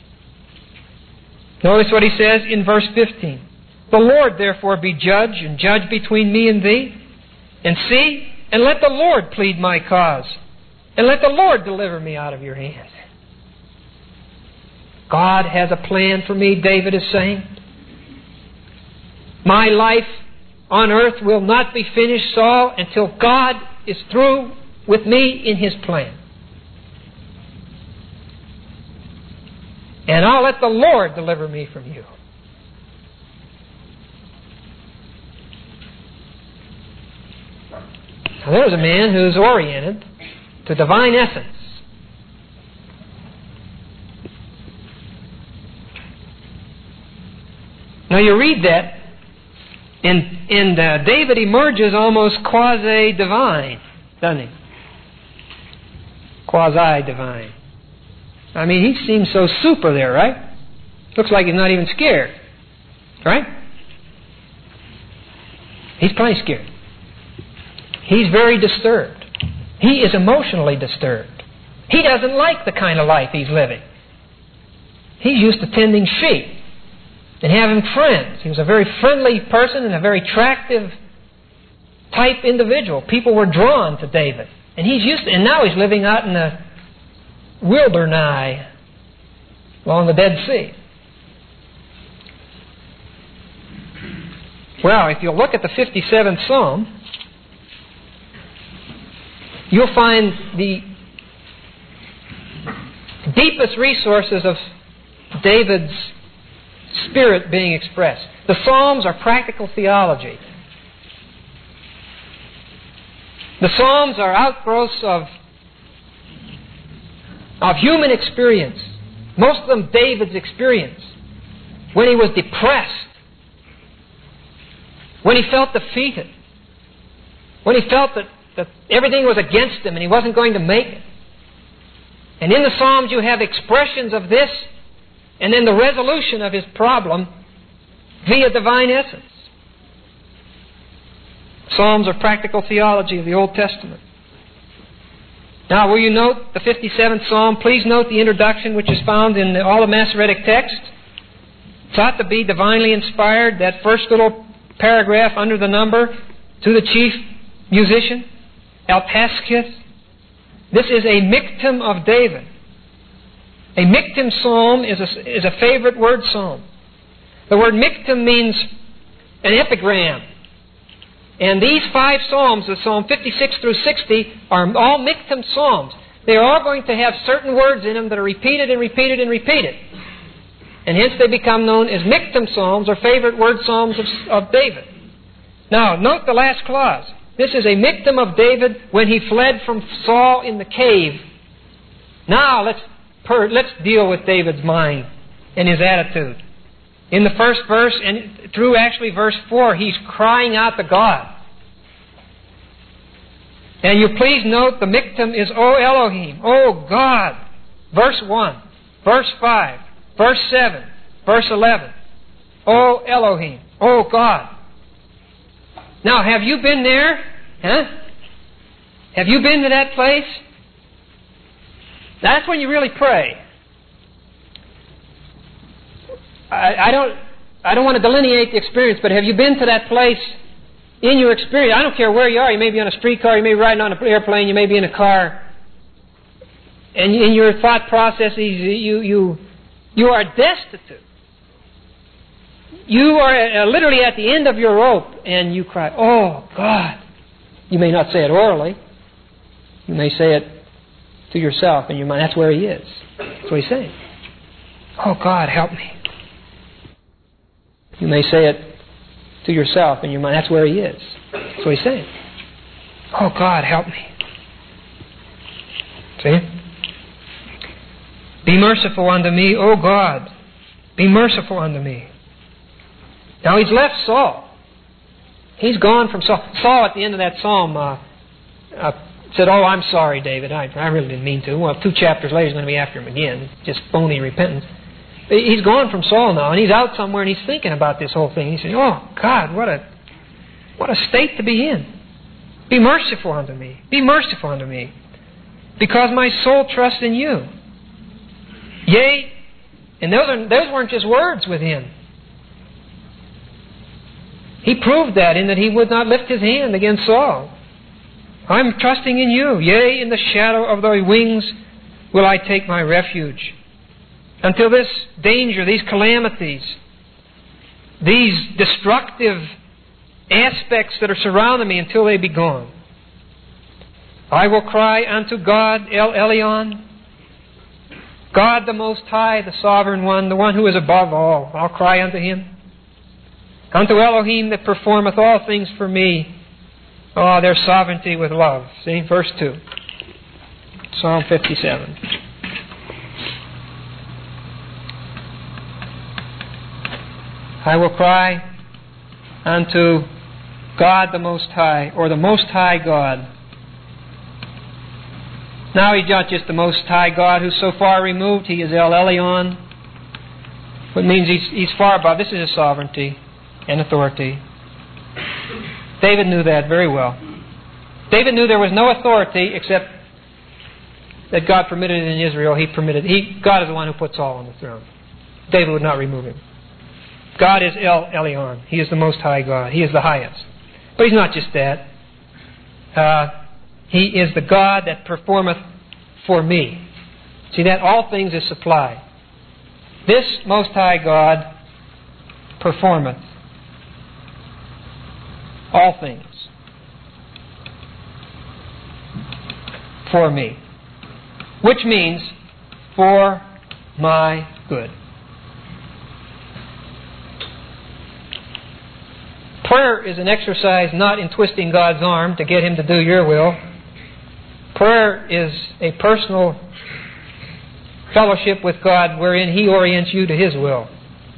Notice what he says in verse fifteen. The Lord therefore be judge, and judge between me and thee. And see, and let the Lord plead my cause, and let the Lord deliver me out of your hand. God has a plan for me, David is saying. My life on earth will not be finished, Saul, until God is through with me in His plan. And I'll let the Lord deliver me from you. Now, there's a man who's oriented to divine essence. Now you read that, and, and uh, David emerges almost quasi-divine, doesn't he? Quasi-divine. I mean, he seems so super there, right? Looks like he's not even scared, right? He's plenty scared. He's very disturbed. He is emotionally disturbed. He doesn't like the kind of life he's living. He's used to tending sheep and having friends. He was a very friendly person and a very attractive type individual. People were drawn to David. And he's used to, and now he's living out in the wilderness along the Dead Sea. Well, if you look at the fifty-seventh Psalm, you'll find the deepest resources of David's spirit being expressed. The Psalms are practical theology. The Psalms are outgrowths of, of human experience. Most of them David's experience. When he was depressed. When he felt defeated. When he felt that, that everything was against him and he wasn't going to make it. And in the Psalms you have expressions of this, and then the resolution of his problem via divine essence. Psalms are practical theology of the Old Testament. Now, will you note the fifty-seventh Psalm? Please note the introduction which is found in the, all the Masoretic text. It's ought to be divinely inspired. That first little paragraph under the number, to the chief musician, Altaschith. This is a Miktam of David. A Miktam psalm is a, is a favorite word psalm. The word Miktam means an epigram. And these five psalms, the Psalm fifty-six through sixty, are all Miktam psalms. They are all going to have certain words in them that are repeated and repeated and repeated. And hence they become known as Miktam psalms, or favorite word psalms of, of David. Now, note the last clause. This is a Miktam of David when he fled from Saul in the cave. Now, let's, per, let's deal with David's mind and his attitude. In the first verse, and through actually verse four, he's crying out to God. And you please note the Miktam is O Elohim, O God. Verse one, verse five, verse seven, verse eleven. O Elohim, O God. Now, have you been there? Huh? Have you been to that place? That's when you really pray. I, I don't I don't want to delineate the experience, but have you been to that place in your experience? I don't care where you are. You may be on a streetcar, you may be riding on an airplane, you may be in a car. And in your thought processes, you you you are destitute. You are uh, literally at the end of your rope, and you cry, "Oh, God." You may not say it orally, You may say it to yourself in your mind. That's where He is. That's what He's saying. Oh, God, help me. You may say it to yourself in your mind. That's where He is. That's what He's saying. Oh, God, help me. See? Be merciful unto me, O God. Be merciful unto me. Now, He's left Saul. He's gone from Saul. Saul, at the end of that psalm, uh, uh, said, oh, I'm sorry, David. I, I really didn't mean to. Well, two chapters later, He's going to be after him again. Just phony repentance. He's gone from Saul now, and he's out somewhere, and he's thinking about this whole thing. He says, oh, God, what a what a state to be in. Be merciful unto me. Be merciful unto me. Because my soul trusts in You. Yea, and those, are, those weren't just words with him. He proved that in that he would not lift his hand against Saul. I'm trusting in You. Yea, in the shadow of Thy wings will I take my refuge. Until this danger, these calamities, these destructive aspects that are surrounding me, until they be gone. I will cry unto God, El Elyon, God the Most High, the Sovereign One, the One who is above all. I'll cry unto Him. Unto Elohim that performeth all things for me. Oh, their sovereignty with love. See, verse two. Psalm fifty-seven. I will cry unto God the Most High, or the Most High God. Now He's not just the Most High God who's so far removed. He is El Elyon. It means he's, he's far above. This is His sovereignty and authority. David knew that very well. David knew there was no authority except that God permitted it in Israel. He permitted. He, God is the one who puts all on the throne. David would not remove Him. God is El Elyon. He is the Most High God. He is the highest. But He's not just that. Uh, he is the God that performeth for me. See that? All things is supplied. This Most High God performeth all things for me. Which means for my good. Prayer is an exercise not in twisting God's arm to get Him to do your will. Prayer is a personal fellowship with God wherein He orients you to His will.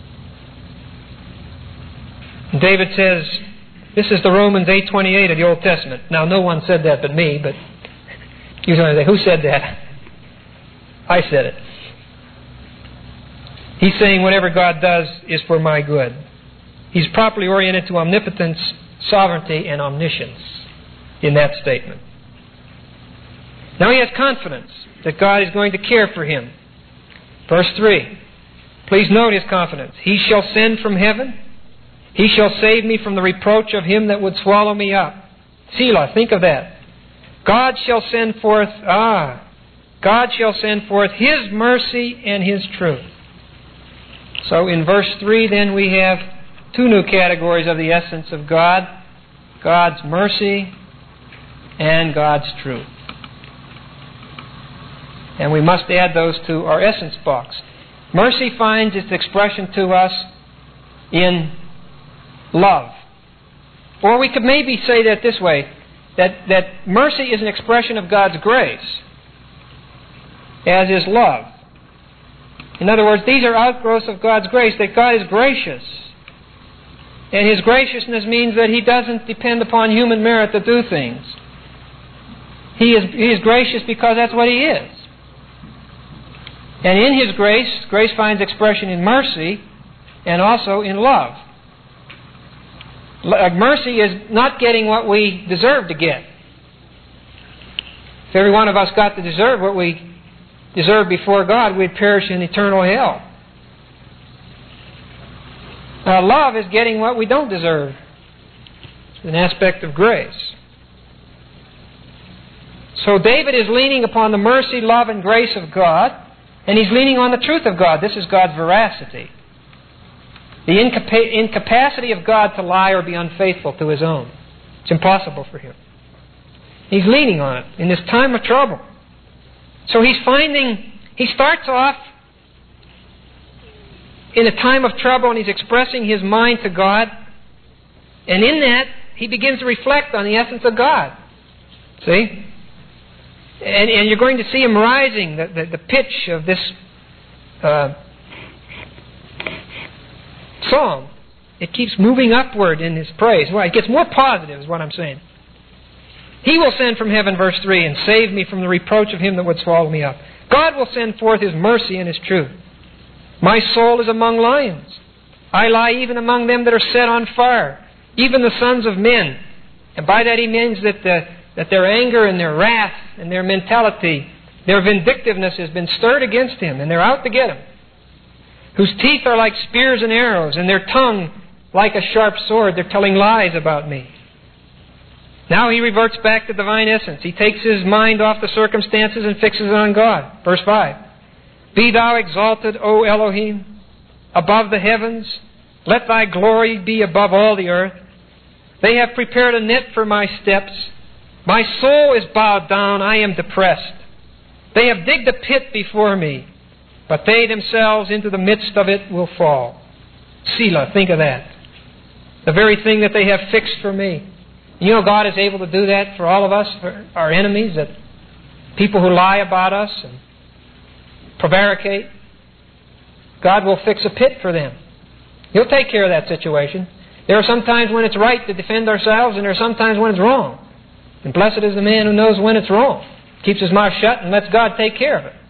David says, this is the Romans eight twenty-eight of the Old Testament. Now, no one said that but me, but you're going to say, who said that? I said it. He's saying whatever God does is for my good. He's properly oriented to omnipotence, sovereignty, and omniscience in that statement. Now he has confidence that God is going to care for him. Verse three. Please note his confidence. He shall send from heaven. He shall save me from the reproach of him that would swallow me up. Selah, think of that. God shall send forth, ah, God shall send forth His mercy and His truth. So in verse three then we have two new categories of the essence of God. God's mercy and God's truth. And we must add those to our essence box. Mercy finds its expression to us in love. Or we could maybe say that this way, that, that mercy is an expression of God's grace, as is love. In other words, these are outgrowths of God's grace, that God is gracious. And His graciousness means that He doesn't depend upon human merit to do things. He is, he is gracious because that's what He is. And in His grace, grace finds expression in mercy and also in love. Mercy is not getting what we deserve to get. If every one of us got to deserve what we deserve before God, we'd perish in eternal hell. Now, love is getting what we don't deserve. It's an aspect of grace. So David is leaning upon the mercy, love, and grace of God, and he's leaning on the truth of God. This is God's veracity. The incapa- incapacity of God to lie or be unfaithful to His own. It's impossible for Him. He's leaning on it in this time of trouble. So he's finding, he starts off in a time of trouble and he's expressing his mind to God. And in that, he begins to reflect on the essence of God. See? And, and you're going to see him rising, the, the, the pitch of this uh, psalm. It keeps moving upward in his praise. Well, it gets more positive is what I'm saying. He will send from heaven, verse three, and save me from the reproach of him that would swallow me up. God will send forth His mercy and His truth. My soul is among lions. I lie even among them that are set on fire, even the sons of men. And by that he means that, the, that their anger and their wrath and their mentality, their vindictiveness has been stirred against him, and they're out to get him. Whose teeth are like spears and arrows, and their tongue like a sharp sword. They're telling lies about me. Now he reverts back to divine essence. He takes his mind off the circumstances and fixes it on God. Verse five. Be thou exalted, O Elohim, above the heavens. Let thy glory be above all the earth. They have prepared a net for my steps. My soul is bowed down. I am depressed. They have digged a pit before me, but they themselves into the midst of it will fall. Selah, think of that. The very thing that they have fixed for me. You know God is able to do that for all of us, for our enemies, that people who lie about us and prevaricate. God will fix a pit for them. He'll take care of that situation. There are some times when it's right to defend ourselves, and there are some times when it's wrong. And blessed is the man who knows when it's wrong. Keeps his mouth shut and lets God take care of it.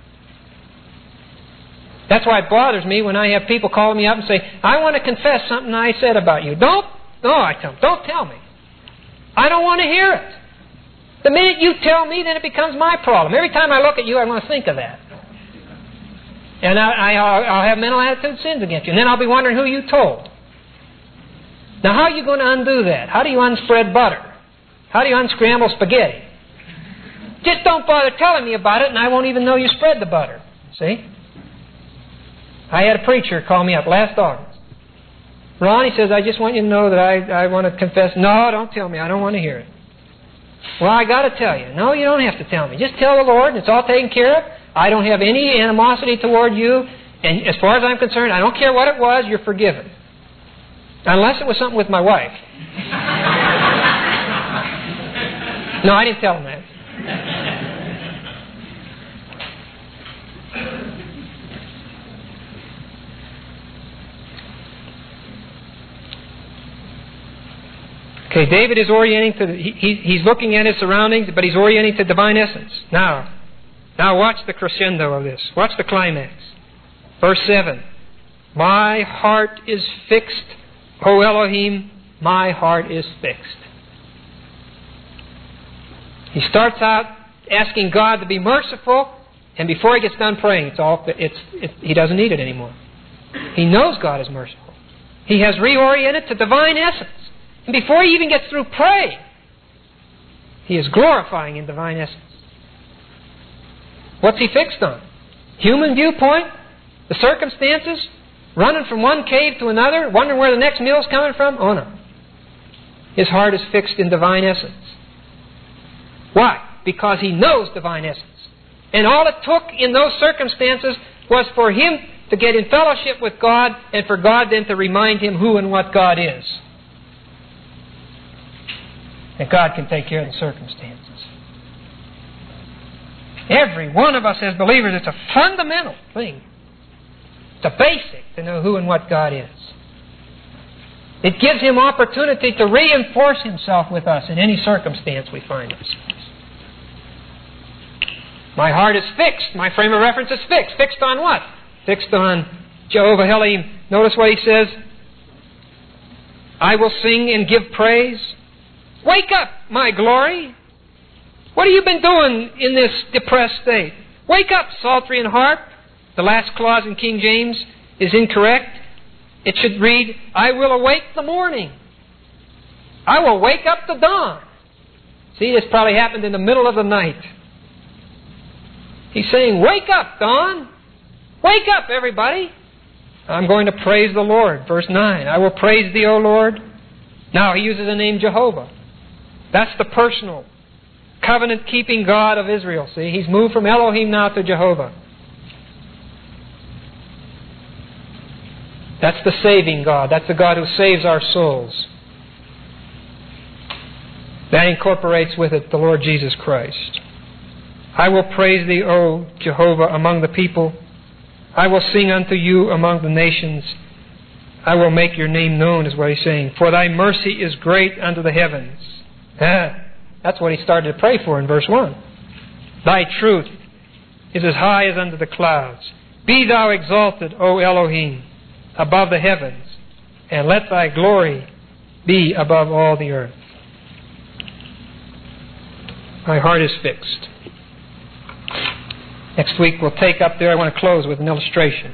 That's why it bothers me when I have people call me up and say, I want to confess something I said about you. Don't, no, I tell them, don't tell me. I don't want to hear it. The minute you tell me, then it becomes my problem. Every time I look at you, I want to think of that. And I, I, I'll have mental attitude sins against you. And then I'll be wondering who you told. Now, how are you going to undo that? How do you unspread butter? How do you unscramble spaghetti? Just don't bother telling me about it, and I won't even know you spread the butter. See? I had a preacher call me up last August. Ron, he says, I just want you to know that I, I want to confess. No, don't tell me. I don't want to hear it. Well, I got to tell you. No, you don't have to tell me. Just tell the Lord, and it's all taken care of. I don't have any animosity toward you. And as far as I'm concerned, I don't care what it was, you're forgiven. Unless it was something with my wife. No, I didn't tell him that. Okay, David is orienting to, the, he, he's looking at his surroundings, but he's orienting to divine essence. Now, now watch the crescendo of this. Watch the climax. Verse seven. My heart is fixed, O Elohim, my heart is fixed. He starts out asking God to be merciful, and before he gets done praying, it's all, it's, it, he doesn't need it anymore. He knows God is merciful. He has reoriented to divine essence. And before he even gets through praying, he is glorifying in divine essence. What's he fixed on? Human viewpoint? The circumstances? Running from one cave to another? Wondering where the next meal's coming from? Oh no. His heart is fixed in divine essence. Why? Because he knows divine essence. And all it took in those circumstances was for him to get in fellowship with God, and for God then to remind him who and what God is. And God can take care of the circumstances. Every one of us as believers, it's a fundamental thing. It's a basic to know who and what God is. It gives him opportunity to reinforce himself with us in any circumstance we find ourselves. My heart is fixed. My frame of reference is fixed. Fixed on what? Fixed on Jehovah Elohim. Notice what he says. I will sing and give praise. Wake up, my glory. What have you been doing in this depressed state? Wake up, psaltery and harp. The last clause in King James is incorrect. It should read, I will awake the morning. I will wake up the dawn. See, this probably happened in the middle of the night. He's saying, wake up, dawn. Wake up, everybody. I'm going to praise the Lord. Verse nine, I will praise thee, O Lord. Now, he uses the name Jehovah. That's the personal covenant-keeping God of Israel. See, he's moved from Elohim now to Jehovah. That's the saving God. That's the God who saves our souls. That incorporates with it the Lord Jesus Christ. I will praise Thee, O Jehovah, among the people. I will sing unto You among the nations. I will make Your name known, is what he's saying. For Thy mercy is great unto the heavens. Ah, that's what he started to pray for in verse one. Thy truth is as high as unto the clouds. Be Thou exalted, O Elohim, above the heavens, and let Thy glory be above all the earth. My heart is fixed. Next week we'll take up there. I want to close with an illustration.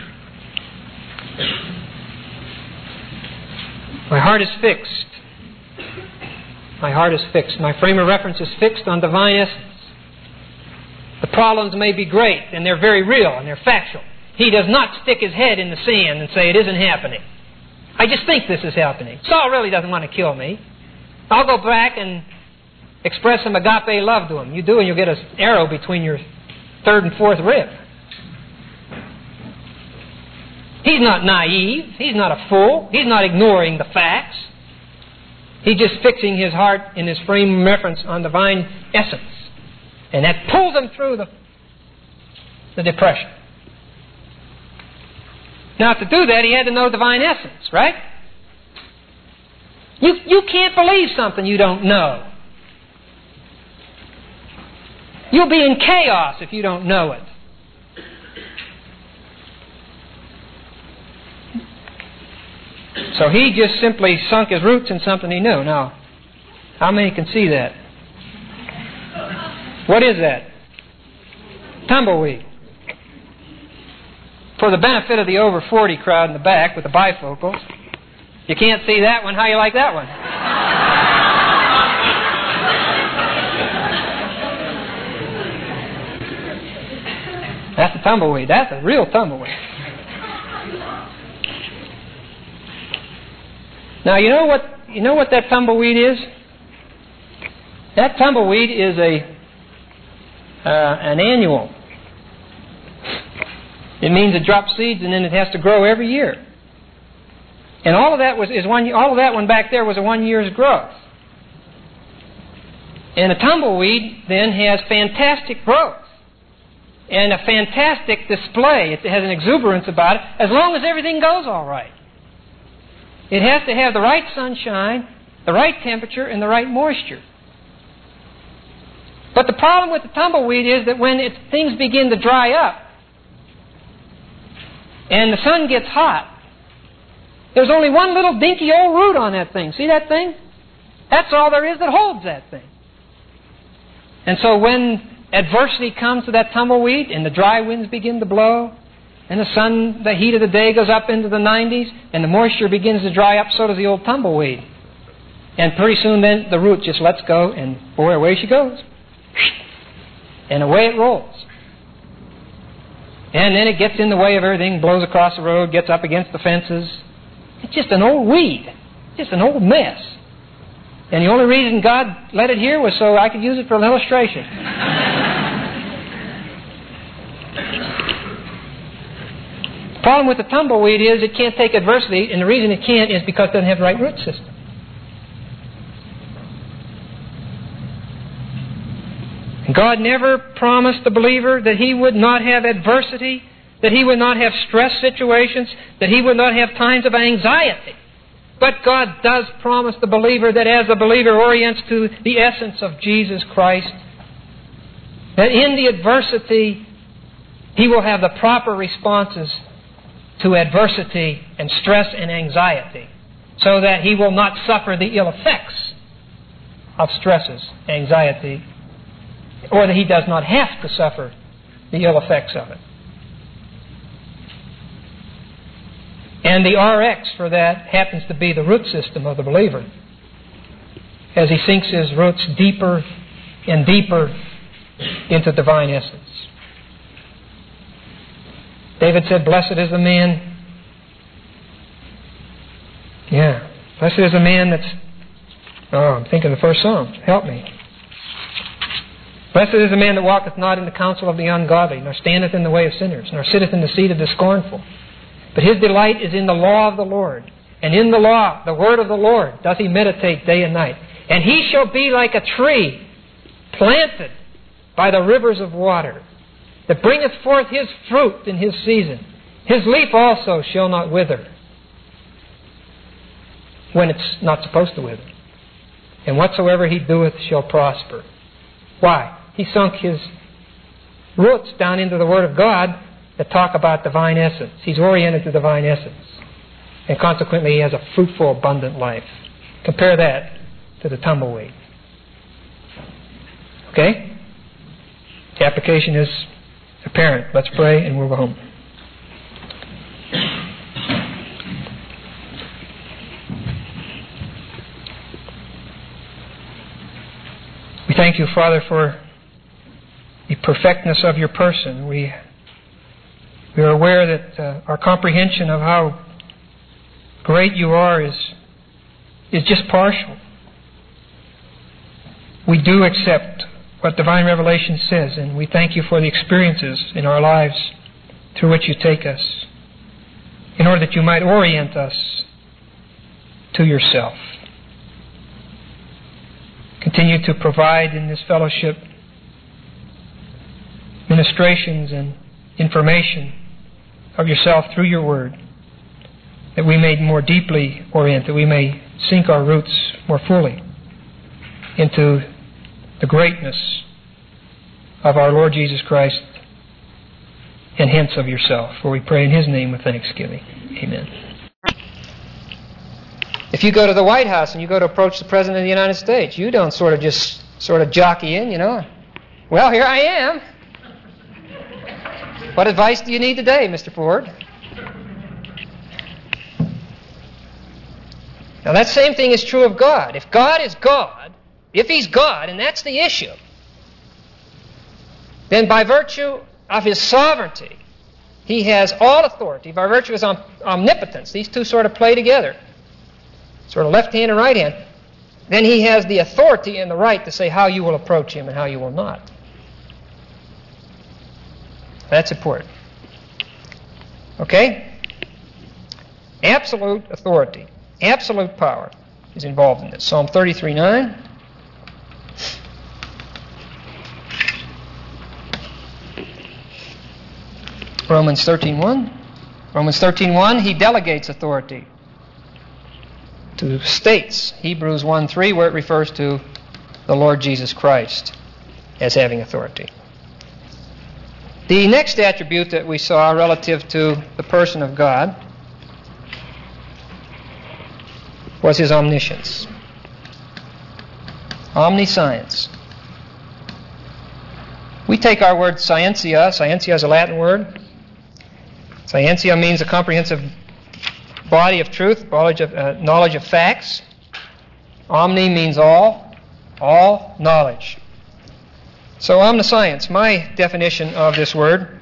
My heart is fixed. My heart is fixed. My frame of reference is fixed on divine essence. The problems may be great, and they're very real, and they're factual. He does not stick his head in the sand and say, it isn't happening. I just think this is happening. Saul really doesn't want to kill me. I'll go back and express some agape love to him. You do, and you'll get an arrow between your third and fourth rib. He's not naive. He's not a fool. He's not ignoring the facts. He's just fixing his heart in his frame of reference on divine essence. And that pulls him through the, the depression. Now, to do that, he had to know divine essence, right? You, you can't believe something you don't know. You'll be in chaos if you don't know it. So he just simply sunk his roots in something he knew. Now, how many can see that? What is that? Tumbleweed. For the benefit of the over forty crowd in the back with the bifocals, you can't see that one. How you like that one? That's a tumbleweed. That's a real tumbleweed. Now, you know what you know what that tumbleweed is? That tumbleweed is a uh, an annual. It means it drops seeds and then it has to grow every year. And all of that was is one all of that one back there was a one year's growth. And a tumbleweed then has fantastic growth and a fantastic display. It has an exuberance about it as long as everything goes all right. It has to have the right sunshine, the right temperature, and the right moisture. But the problem with the tumbleweed is that when it, things begin to dry up and the sun gets hot, there's only one little dinky old root on that thing. See that thing? That's all there is that holds that thing. And so when adversity comes to that tumbleweed and the dry winds begin to blow and the sun, the heat of the day goes up into the nineties and the moisture begins to dry up, so does the old tumbleweed. And pretty soon then the root just lets go and boy, away she goes. And away it rolls. And then it gets in the way of everything, blows across the road, gets up against the fences. It's just an old weed. Just an old mess. And the only reason God let it here was so I could use it for an illustration. The problem with the tumbleweed is it can't take adversity, and the reason it can't is because it doesn't have the right root system. God never promised the believer that he would not have adversity, that he would not have stress situations, that he would not have times of anxiety. But God does promise the believer that as the believer orients to the essence of Jesus Christ, that in the adversity, he will have the proper responses to adversity and stress and anxiety, so that he will not suffer the ill effects of stresses, anxiety, or that he does not have to suffer the ill effects of it. And the R X for that happens to be the root system of the believer, as he sinks his roots deeper and deeper into divine essence. David said, blessed is the man. Yeah, blessed is the man that's... Oh, I'm thinking of the first Psalm. Help me. Blessed is the man that walketh not in the counsel of the ungodly, nor standeth in the way of sinners, nor sitteth in the seat of the scornful. But his delight is in the law of the Lord. And in the law, the word of the Lord, doth he meditate day and night. And he shall be like a tree planted by the rivers of water, that bringeth forth his fruit in his season. His leaf also shall not wither, when it's not supposed to wither. And whatsoever he doeth shall prosper. Why? He sunk his roots down into the Word of God that talk about divine essence. He's oriented to divine essence. And consequently, he has a fruitful, abundant life. Compare that to the tumbleweed. Okay? The application is apparent. Let's pray and we'll go home. We thank you, Father, for the perfectness of your person. We, we are aware that uh, our comprehension of how great you are is, is just partial. We do accept what divine revelation says, and we thank you for the experiences in our lives through which you take us, in order that you might orient us to yourself. Continue to provide in this fellowship ministrations and information of yourself through your word, that we may more deeply orient, that we may sink our roots more fully into the greatness of our Lord Jesus Christ and hence of yourself. For we pray in his name with thanksgiving. Amen. If you go to the White House and you go to approach the President of the United States, you don't sort of just sort of jockey in, you know. Well, here I am. What advice do you need today, Mister Ford? Now, that same thing is true of God. If God is God, if He's God, and that's the issue, then by virtue of His sovereignty, He has all authority. By virtue of His om- omnipotence, these two sort of play together, sort of left hand and right hand, then He has the authority and the right to say how you will approach Him and how you will not. That's important. Okay? Absolute authority, absolute power is involved in this. Psalm thirty-three nine. Romans thirteen one. Romans thirteen one, He delegates authority to states. Hebrews one three, where it refers to the Lord Jesus Christ as having authority. The next attribute that we saw relative to the person of God was His omniscience. Omniscience. We take our word scientia. Scientia is a Latin word. Scientia means a comprehensive body of truth, knowledge of, uh, knowledge of facts. Omni means all, all knowledge. So omniscience, my definition of this word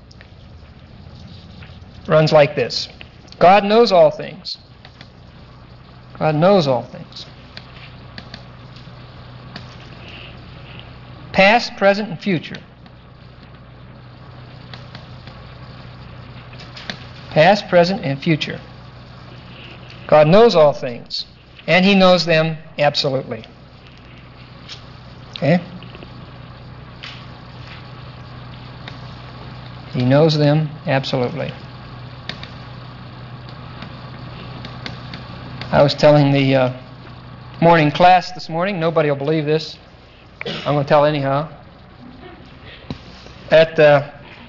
runs like this. God knows all things. God knows all things. Past, present, and future. Past, present, and future. God knows all things, and He knows them absolutely. Okay? He knows them absolutely. I was telling the uh, morning class this morning, nobody will believe this, I'm going to tell anyhow, that uh,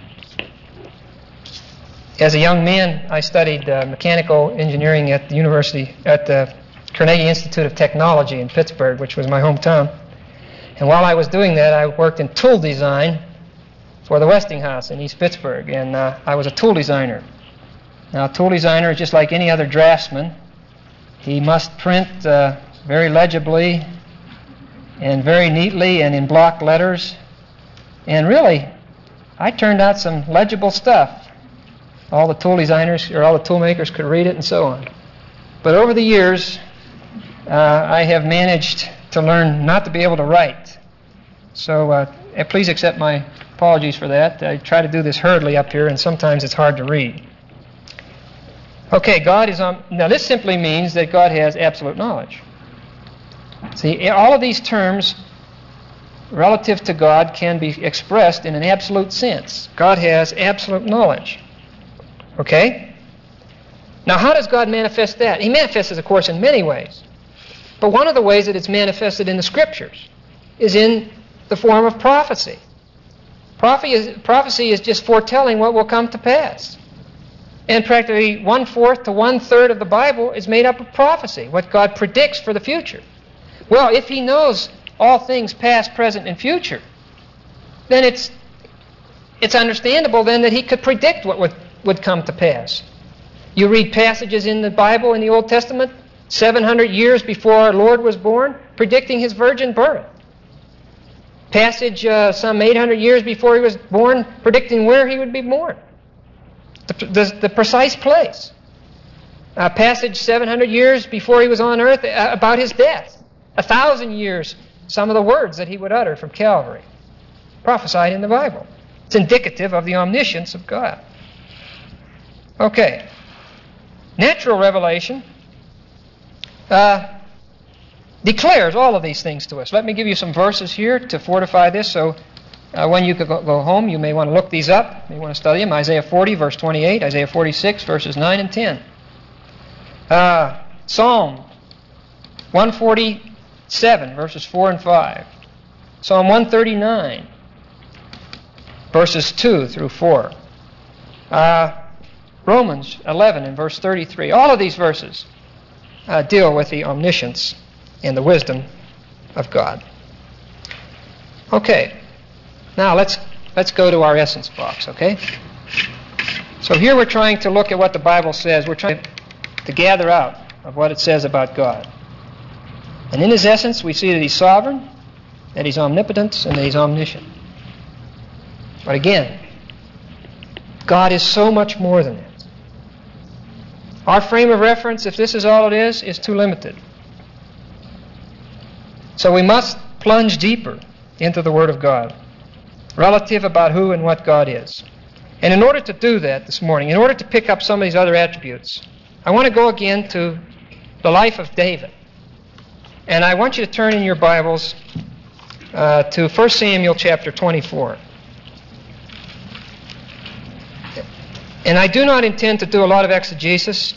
as a young man I studied uh, mechanical engineering at the university, at the Carnegie Institute of Technology in Pittsburgh, which was my hometown. And while I was doing that, I worked in tool design for the Westinghouse in East Pittsburgh, and uh, I was a tool designer. Now, a tool designer is just like any other draftsman. He must print uh, very legibly and very neatly and in block letters. And really, I turned out some legible stuff. All the tool designers or all the tool makers could read it and so on. But over the years, uh, I have managed to learn not to be able to write. So uh, please accept my apologies for that. I try to do this hurriedly up here, and sometimes it's hard to read. Okay, God is on. Now, this simply means that God has absolute knowledge. See, all of these terms relative to God can be expressed in an absolute sense. God has absolute knowledge. Okay? Now, how does God manifest that? He manifests it, of course, in many ways. But one of the ways that it's manifested in the Scriptures is in the form of prophecy. Prophecy is, prophecy is just foretelling what will come to pass. And practically one-fourth to one-third of the Bible is made up of prophecy, what God predicts for the future. Well, if He knows all things past, present, and future, then it's, it's understandable then that He could predict what would, would come to pass. You read passages in the Bible in the Old Testament, seven hundred years before our Lord was born, predicting His virgin birth. Passage uh, some eight hundred years before He was born, predicting where He would be born. The, the, the precise place. A passage seven hundred years before He was on earth uh, about His death. A thousand years, some of the words that He would utter from Calvary. Prophesied in the Bible. It's indicative of the omniscience of God. Okay. Natural revelation uh, declares all of these things to us. Let me give you some verses here to fortify this, so uh, when you go, go home, you may want to look these up. You may want to study them. Isaiah forty, verse twenty-eight. Isaiah forty-six, verses nine and ten. Uh, Psalm one forty-seven, verses four and five. Psalm one thirty-nine, verses two through four. Uh, Romans eleven and verse thirty-three. All of these verses uh, deal with the omniscience and the wisdom of God. Okay, now let's let's go to our essence box, okay? So here we're trying to look at what the Bible says. We're trying to gather out of what it says about God. And in His essence, we see that He's sovereign, that He's omnipotent, and that He's omniscient. But again, God is so much more than that. Our frame of reference, if this is all it is, is too limited. So we must plunge deeper into the Word of God, relative about who and what God is. And in order to do that this morning, in order to pick up some of these other attributes, I want to go again to the life of David. And I want you to turn in your Bibles uh, to First Samuel chapter twenty-four. And I do not intend to do a lot of exegesis.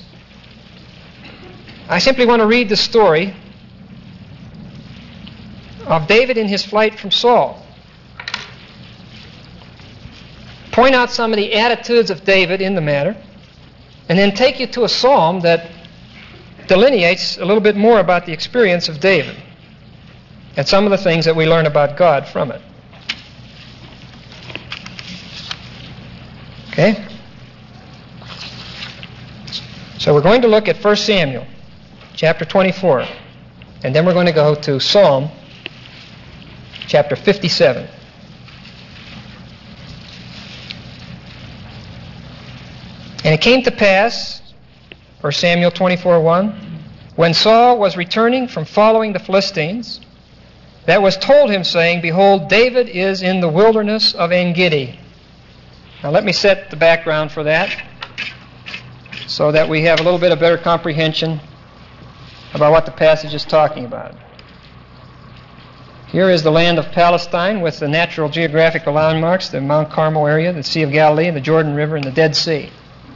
I simply want to read the story of David in his flight from Saul. Point out some of the attitudes of David in the matter, and then take you to a psalm that delineates a little bit more about the experience of David and some of the things that we learn about God from it. Okay? So we're going to look at First Samuel chapter twenty-four, and then we're going to go to Psalm chapter fifty-seven. And it came to pass, First Samuel twenty-four one, when Saul was returning from following the Philistines, that was told him, saying, Behold, David is in the wilderness of En-gedi. Now let me set the background for that, so that we have a little bit of better comprehension about what the passage is talking about. Here is the land of Palestine with the natural geographical landmarks, the Mount Carmel area, the Sea of Galilee, the Jordan River, and the Dead Sea.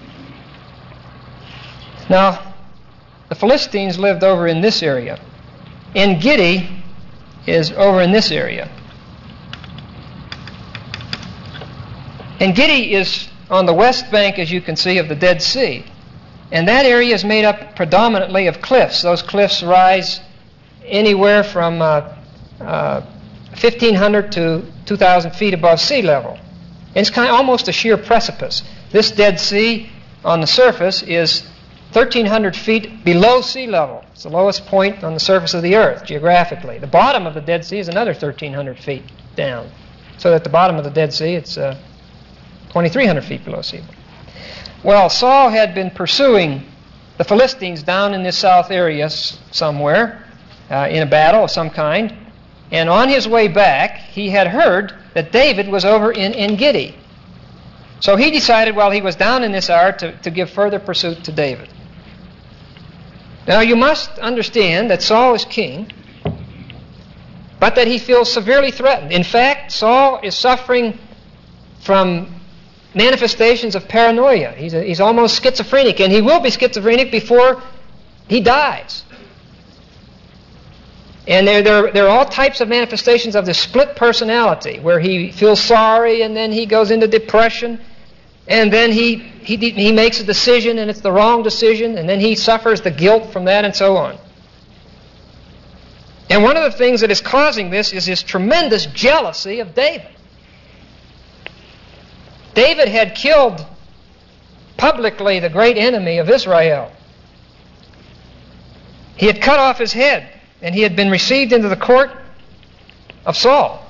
Now, the Philistines lived over in this area. En-gedi is over in this area. En-gedi is on the west bank, as you can see, of the Dead Sea. And that area is made up predominantly of cliffs. Those cliffs rise anywhere from uh, uh, fifteen hundred to two thousand feet above sea level. And it's kind of almost a sheer precipice. This Dead Sea on the surface is thirteen hundred feet below sea level. It's the lowest point on the surface of the earth, geographically. The bottom of the Dead Sea is another thirteen hundred feet down. So at the bottom of the Dead Sea, it's uh, twenty-three hundred feet below sea level. Well, Saul had been pursuing the Philistines down in this south area somewhere uh, in a battle of some kind. And on his way back, he had heard that David was over in En-Gedi. So he decided while he was down in this hour to, to give further pursuit to David. Now you must understand that Saul is king, but that he feels severely threatened. In fact, Saul is suffering from manifestations of paranoia. He's, a, he's almost schizophrenic, and he will be schizophrenic before he dies. And there, there, there are all types of manifestations of this split personality, where he feels sorry, and then he goes into depression, and then he, he, he makes a decision, and it's the wrong decision, and then he suffers the guilt from that, and so on. And one of the things that is causing this is his tremendous jealousy of David. David had killed publicly the great enemy of Israel. He had cut off his head, and he had been received into the court of Saul.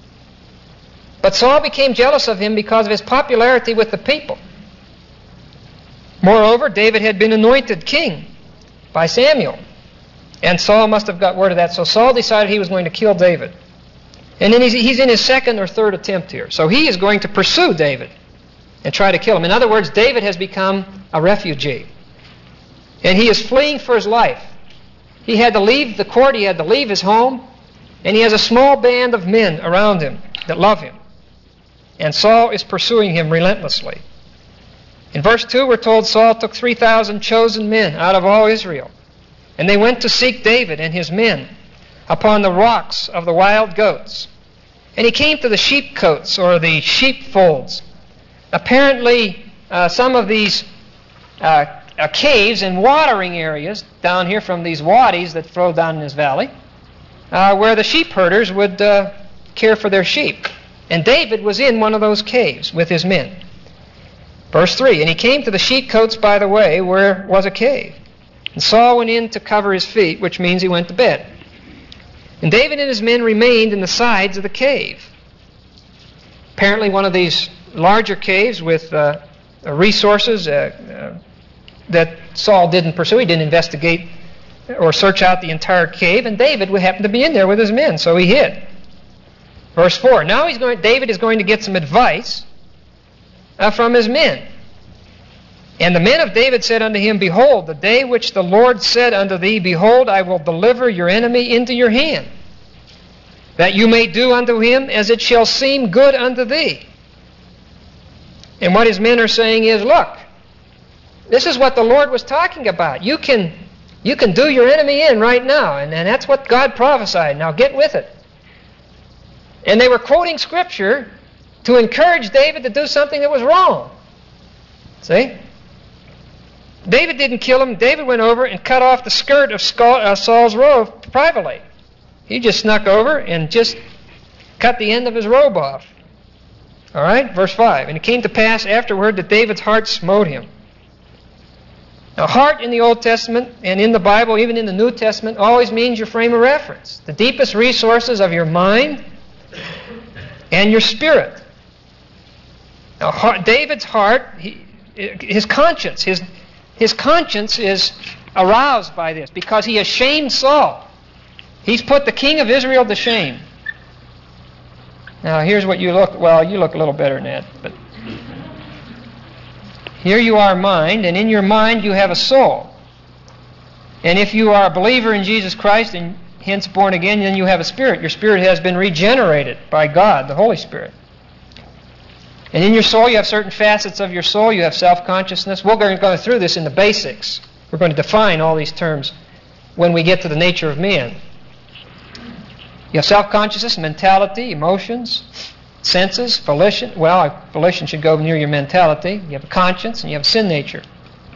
But Saul became jealous of him because of his popularity with the people. Moreover, David had been anointed king by Samuel, and Saul must have got word of that. So Saul decided he was going to kill David. And then he's, he's in his second or third attempt here. So he is going to pursue David and try to kill him. In other words, David has become a refugee. And he is fleeing for his life. He had to leave the court, he had to leave his home, and he has a small band of men around him that love him. And Saul is pursuing him relentlessly. In verse two, we're told Saul took three thousand chosen men out of all Israel, and they went to seek David and his men upon the rocks of the wild goats. And he came to the sheepcotes, or the sheepfolds. Apparently, uh, some of these uh, uh, caves and watering areas down here from these wadis that flow down in this valley, uh, where the sheep herders would uh, care for their sheep. And David was in one of those caves with his men. Verse three, and he came to the sheepcotes by the way where was a cave. And Saul went in to cover his feet, which means he went to bed. And David and his men remained in the sides of the cave. Apparently one of these larger caves with uh, resources uh, uh, that Saul didn't pursue. He didn't investigate or search out the entire cave, and David would happen to be in there with his men, so he hid. Verse four, now he's going, David is going to get some advice uh, from his men. And the men of David said unto him, behold, the day which the Lord said unto thee, behold, I will deliver your enemy into your hand, that you may do unto him as it shall seem good unto thee. And what his men are saying is, look, this is what the Lord was talking about. You can, you can do your enemy in right now, and, and that's what God prophesied. Now get with it. And they were quoting Scripture to encourage David to do something that was wrong. See? David didn't kill him. David went over and cut off the skirt of Saul's robe privately. He just snuck over and just cut the end of his robe off. All right, verse five. And it came to pass afterward that David's heart smote him. Now, heart in the Old Testament and in the Bible, even in the New Testament, always means your frame of reference. The deepest resources of your mind and your spirit. Now, heart, David's heart, he, his conscience, his, his conscience is aroused by this because he has shamed Saul. He's put the king of Israel to shame. Now, here's what you look, well, you look a little better than that, but here you are mind, and in your mind you have a soul. And if you are a believer in Jesus Christ and hence born again, then you have a spirit. Your spirit has been regenerated by God, the Holy Spirit. And in your soul you have certain facets of your soul. You have self-consciousness. We're going to go through this in the basics. We're going to define all these terms when we get to the nature of man. You have self-consciousness, mentality, emotions, senses, volition. Well, volition should go near your mentality. You have a conscience and you have a sin nature.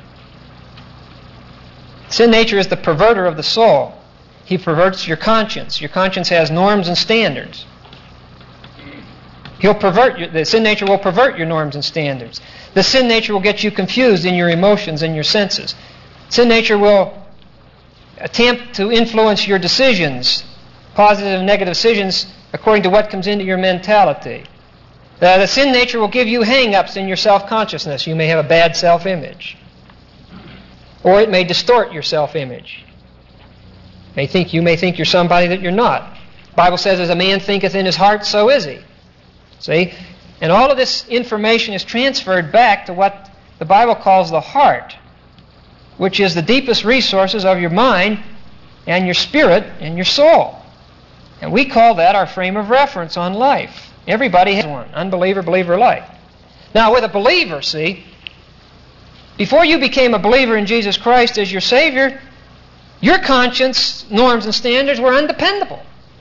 Sin nature is the perverter of the soul. He perverts your conscience. Your conscience has norms and standards. He'll pervert your, the sin nature will pervert your norms and standards. The sin nature will get you confused in your emotions and your senses. Sin nature will attempt to influence your decisions, positive and negative decisions, according to what comes into your mentality. Uh, the sin nature will give you hang-ups in your self-consciousness. You may have a bad self-image. Or it may distort your self-image. May think, you may think you're somebody that you're not. Bible says, as a man thinketh in his heart, so is he. See? And all of this information is transferred back to what the Bible calls the heart, which is the deepest resources of your mind and your spirit and your soul. And we call that our frame of reference on life. Everybody has one, unbeliever, believer alike. Now, with a believer, see, before you became a believer in Jesus Christ as your Savior, your conscience, norms, and standards were undependable.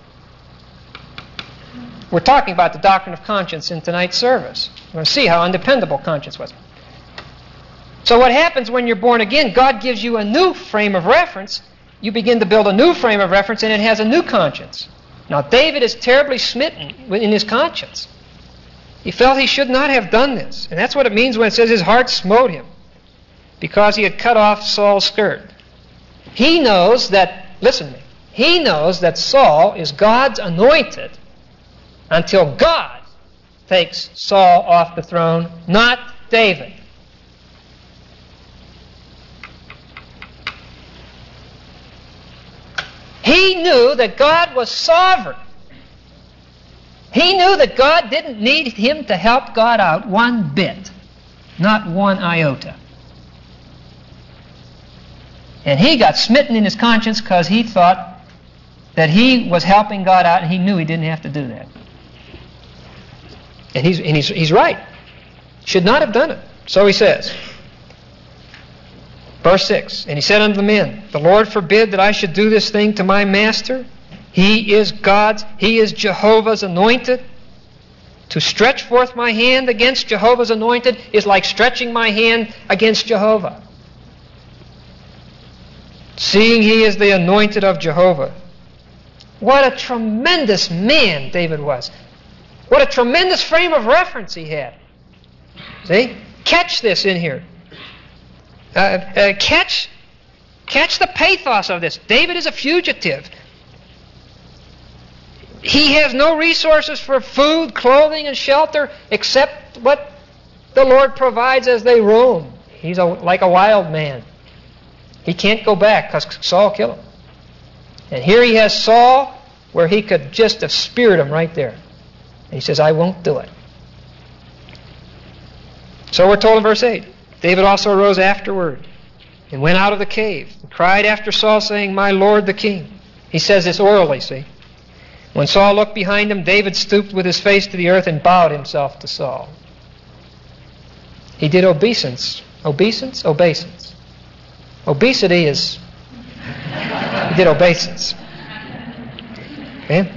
We're talking about the doctrine of conscience in tonight's service. We're going to see how undependable conscience was. So what happens when you're born again, God gives you a new frame of reference. You begin to build a new frame of reference, and it has a new conscience. Now, David is terribly smitten in his conscience. He felt he should not have done this. And that's what it means when it says his heart smote him, because he had cut off Saul's skirt. He knows that, listen to me, he knows that Saul is God's anointed until God takes Saul off the throne, not David. He knew that God was sovereign. He knew that God didn't need him to help God out one bit, not one iota. And he got smitten in his conscience because he thought that he was helping God out, and he knew he didn't have to do that. And he's, and he's, he's right. Should not have done it. So he says, verse six, and he said unto the men, the Lord forbid that I should do this thing to my master. He is God's, he is Jehovah's anointed. To stretch forth my hand against Jehovah's anointed is like stretching my hand against Jehovah, seeing he is the anointed of Jehovah. What a tremendous man David was. What a tremendous frame of reference he had. See? Catch this in here. Uh, uh, catch, catch the pathos of this. David is a fugitive. He has no resources for food, clothing, and shelter except what the Lord provides as they roam. He's a, like a wild man. He can't go back because Saul killed him. And here he has Saul where he could just have speared him right there. And he says, I won't do it. So we're told in verse eight, David also arose afterward and went out of the cave and cried after Saul, saying, my Lord the king. He says this orally, see. When Saul looked behind him, David stooped with his face to the earth and bowed himself to Saul. He did obeisance. Obeisance? Obeisance. Obesity is, he did obeisance. Okay?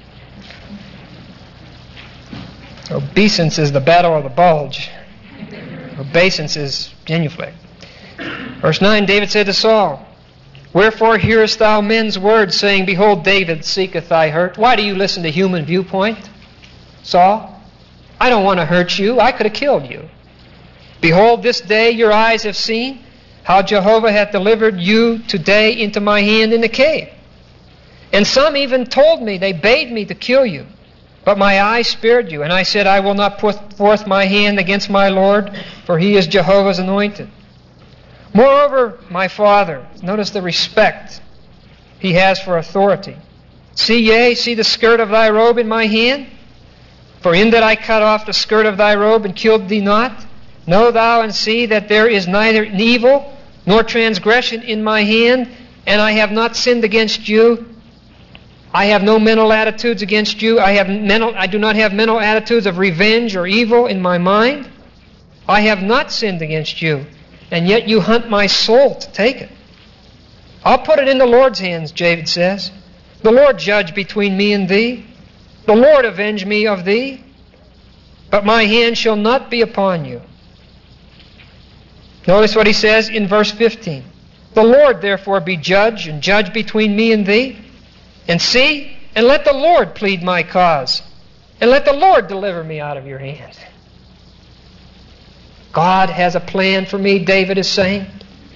Obeisance is the battle of the bulge. Obeisance is genuflect. Verse nine, David said to Saul, wherefore hearest thou men's words, saying, behold, David seeketh thy hurt? Why do you listen to human viewpoint, Saul? I don't want to hurt you. I could have killed you. Behold, this day your eyes have seen how Jehovah hath delivered you today into my hand in the cave. And some even told me, they bade me to kill you. But my eye spared you, and I said, I will not put forth my hand against my Lord, for he is Jehovah's anointed. Moreover, my father, notice the respect he has for authority. See, yea, see the skirt of thy robe in my hand? For in that I cut off the skirt of thy robe and killed thee not? Know thou and see that there is neither evil nor transgression in my hand, and I have not sinned against you. I have no mental attitudes against you. I have mental, I do not have mental attitudes of revenge or evil in my mind. I have not sinned against you, and yet you hunt my soul to take it. I'll put it in the Lord's hands, David says. The Lord judge between me and thee. The Lord avenge me of thee. But my hand shall not be upon you. Notice what he says in verse fifteen. The Lord therefore be judge, and judge between me and thee. And see, and let the Lord plead my cause, and let the Lord deliver me out of your hand. God has a plan for me, David is saying.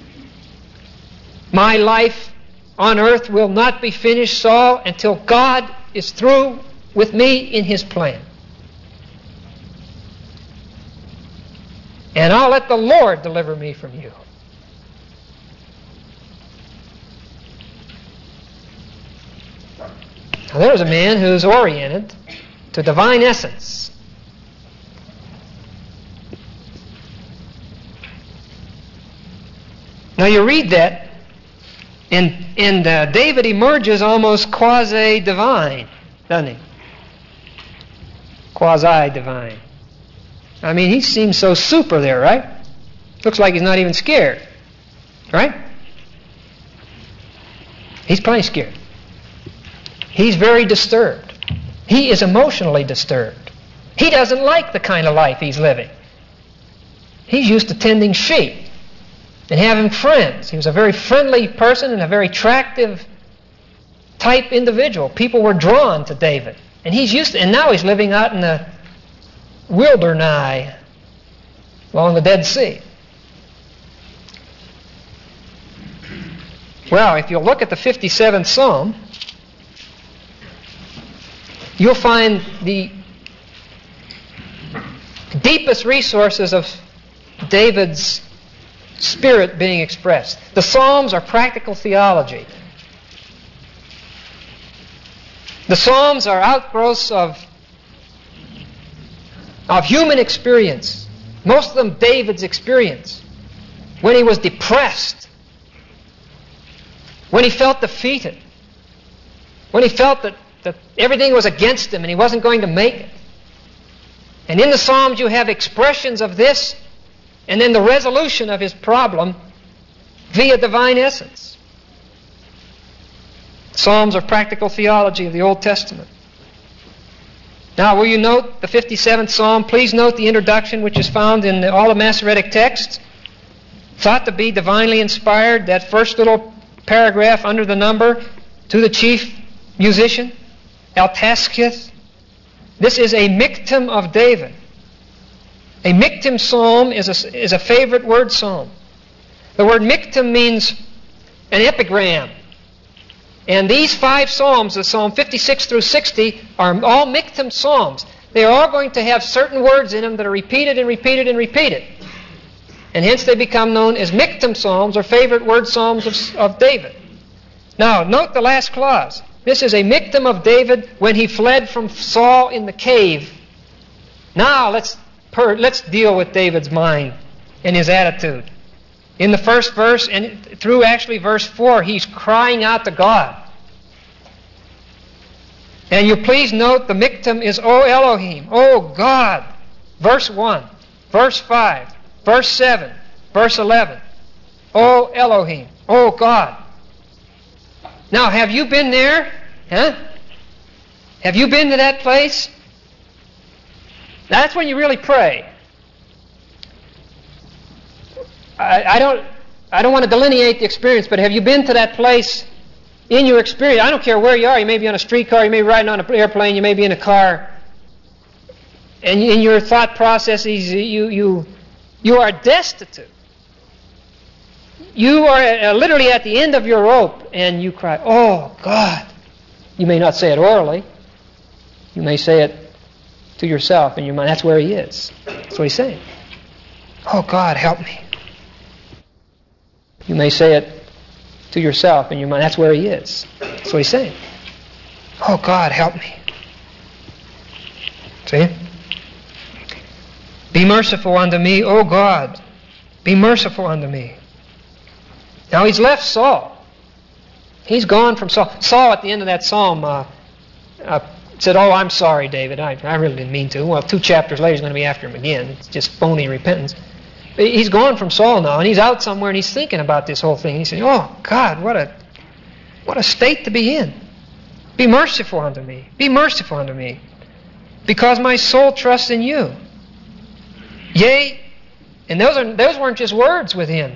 My life on earth will not be finished, Saul, until God is through with me in his plan. And I'll let the Lord deliver me from you. Now, there's a man who's oriented to divine essence. Now, you read that, and, and uh, David emerges almost quasi-divine, doesn't he? Quasi-divine. I mean, he seems so super there, right? Looks like he's not even scared, right? He's plenty scared. He's very disturbed. He is emotionally disturbed. He doesn't like the kind of life he's living. He's used to tending sheep and having friends. He was a very friendly person and a very attractive type individual. People were drawn to David. And he's used to, and now he's living out in the wilderness along the Dead Sea. Well, if you'll look at the fifty-seventh Psalm, you'll find the deepest resources of David's spirit being expressed. The Psalms are practical theology. The Psalms are outgrowths of, of human experience. Most of them David's experience. When he was depressed, when he felt defeated, when he felt that, that everything was against him and he wasn't going to make it. And in the Psalms you have expressions of this and then the resolution of his problem via divine essence. Psalms are practical theology of the Old Testament. Now, will you note the fifty-seventh Psalm? Please note the introduction which is found in all the Masoretic texts. Thought to be divinely inspired, that first little paragraph under the number, to the chief musician, Altaschith. This is a Miktam of David. A Miktam psalm is a, is a favorite word psalm. The word Miktam means an epigram. And these five psalms, the Psalm fifty-six through sixty, are all Miktam psalms. They are all going to have certain words in them that are repeated and repeated and repeated. And hence they become known as Miktam psalms, or favorite word psalms of, of David. Now, note the last clause. This is a Miktam of David when he fled from Saul in the cave. Now, let's, per, let's deal with David's mind and his attitude. In the first verse, and through actually verse four, he's crying out to God. And you please note the Miktam is, O Elohim, O God. Verse one, verse five, verse seven, verse eleven. O Elohim, O God. Now, have you been there? Huh? Have you been to that place? That's when you really pray. I, I don't I don't want to delineate the experience, but have you been to that place in your experience? I don't care where you are. You may be on a streetcar, you may be riding on an airplane, you may be in a car. And in your thought processes, you, you, you are destitute. You are literally at the end of your rope, and you cry, oh, God. You may not say it orally. You may say it to yourself in your mind. That's where he is. That's what he's saying. Oh, God, help me. You may say it to yourself in your mind. That's where he is. That's what he's saying. Oh, God, help me. See? Be merciful unto me, O God. Be merciful unto me. Now, he's left Saul. He's gone from Saul. Saul, at the end of that psalm, uh, uh, said, oh, I'm sorry, David. I, I really didn't mean to. Well, two chapters later, he's going to be after him again. It's just phony repentance. He's gone from Saul now, and he's out somewhere, and he's thinking about this whole thing. He's saying, oh, God, what a, what a state to be in. Be merciful unto me. Be merciful unto me, because my soul trusts in you. Yea, and those, are, those weren't just words with him.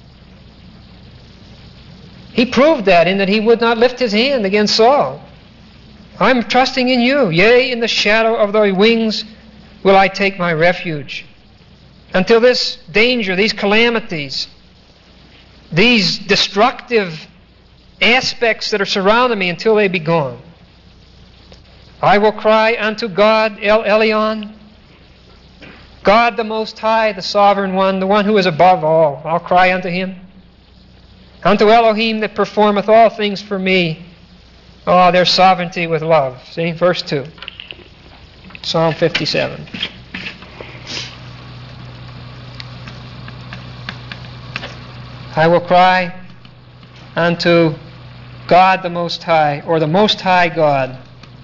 He proved that in that he would not lift his hand against Saul. I'm trusting in you. Yea, in the shadow of thy wings will I take my refuge. Until this danger, these calamities, these destructive aspects that are surrounding me, until they be gone. I will cry unto God, El Elyon, God the Most High, the Sovereign One, the One who is above all. I'll cry unto Him. Unto Elohim that performeth all things for me. Oh, there's sovereignty with love. See, verse two. Psalm fifty-seven. I will cry unto God the Most High, or the Most High God.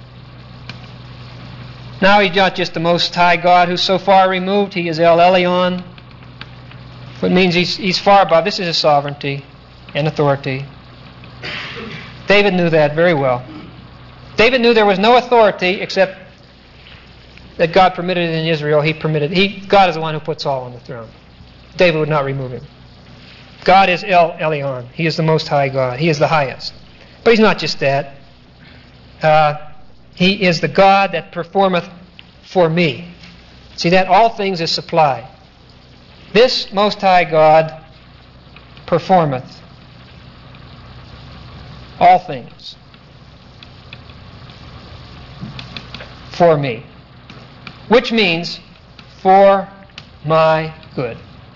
Now He's not just the Most High God who's so far removed. He is El Elyon. It means he's, he's far above. This is His sovereignty and authority. David knew that very well. David knew there was no authority except that God permitted it in Israel. He permitted. He, God is the one who puts Saul on the throne. David would not remove him. God is El Elyon. He is the Most High God. He is the highest. But He's not just that. Uh, he is the God that performeth for me. See that? All things is supplied. This Most High God performeth all things for me. Which means for my good.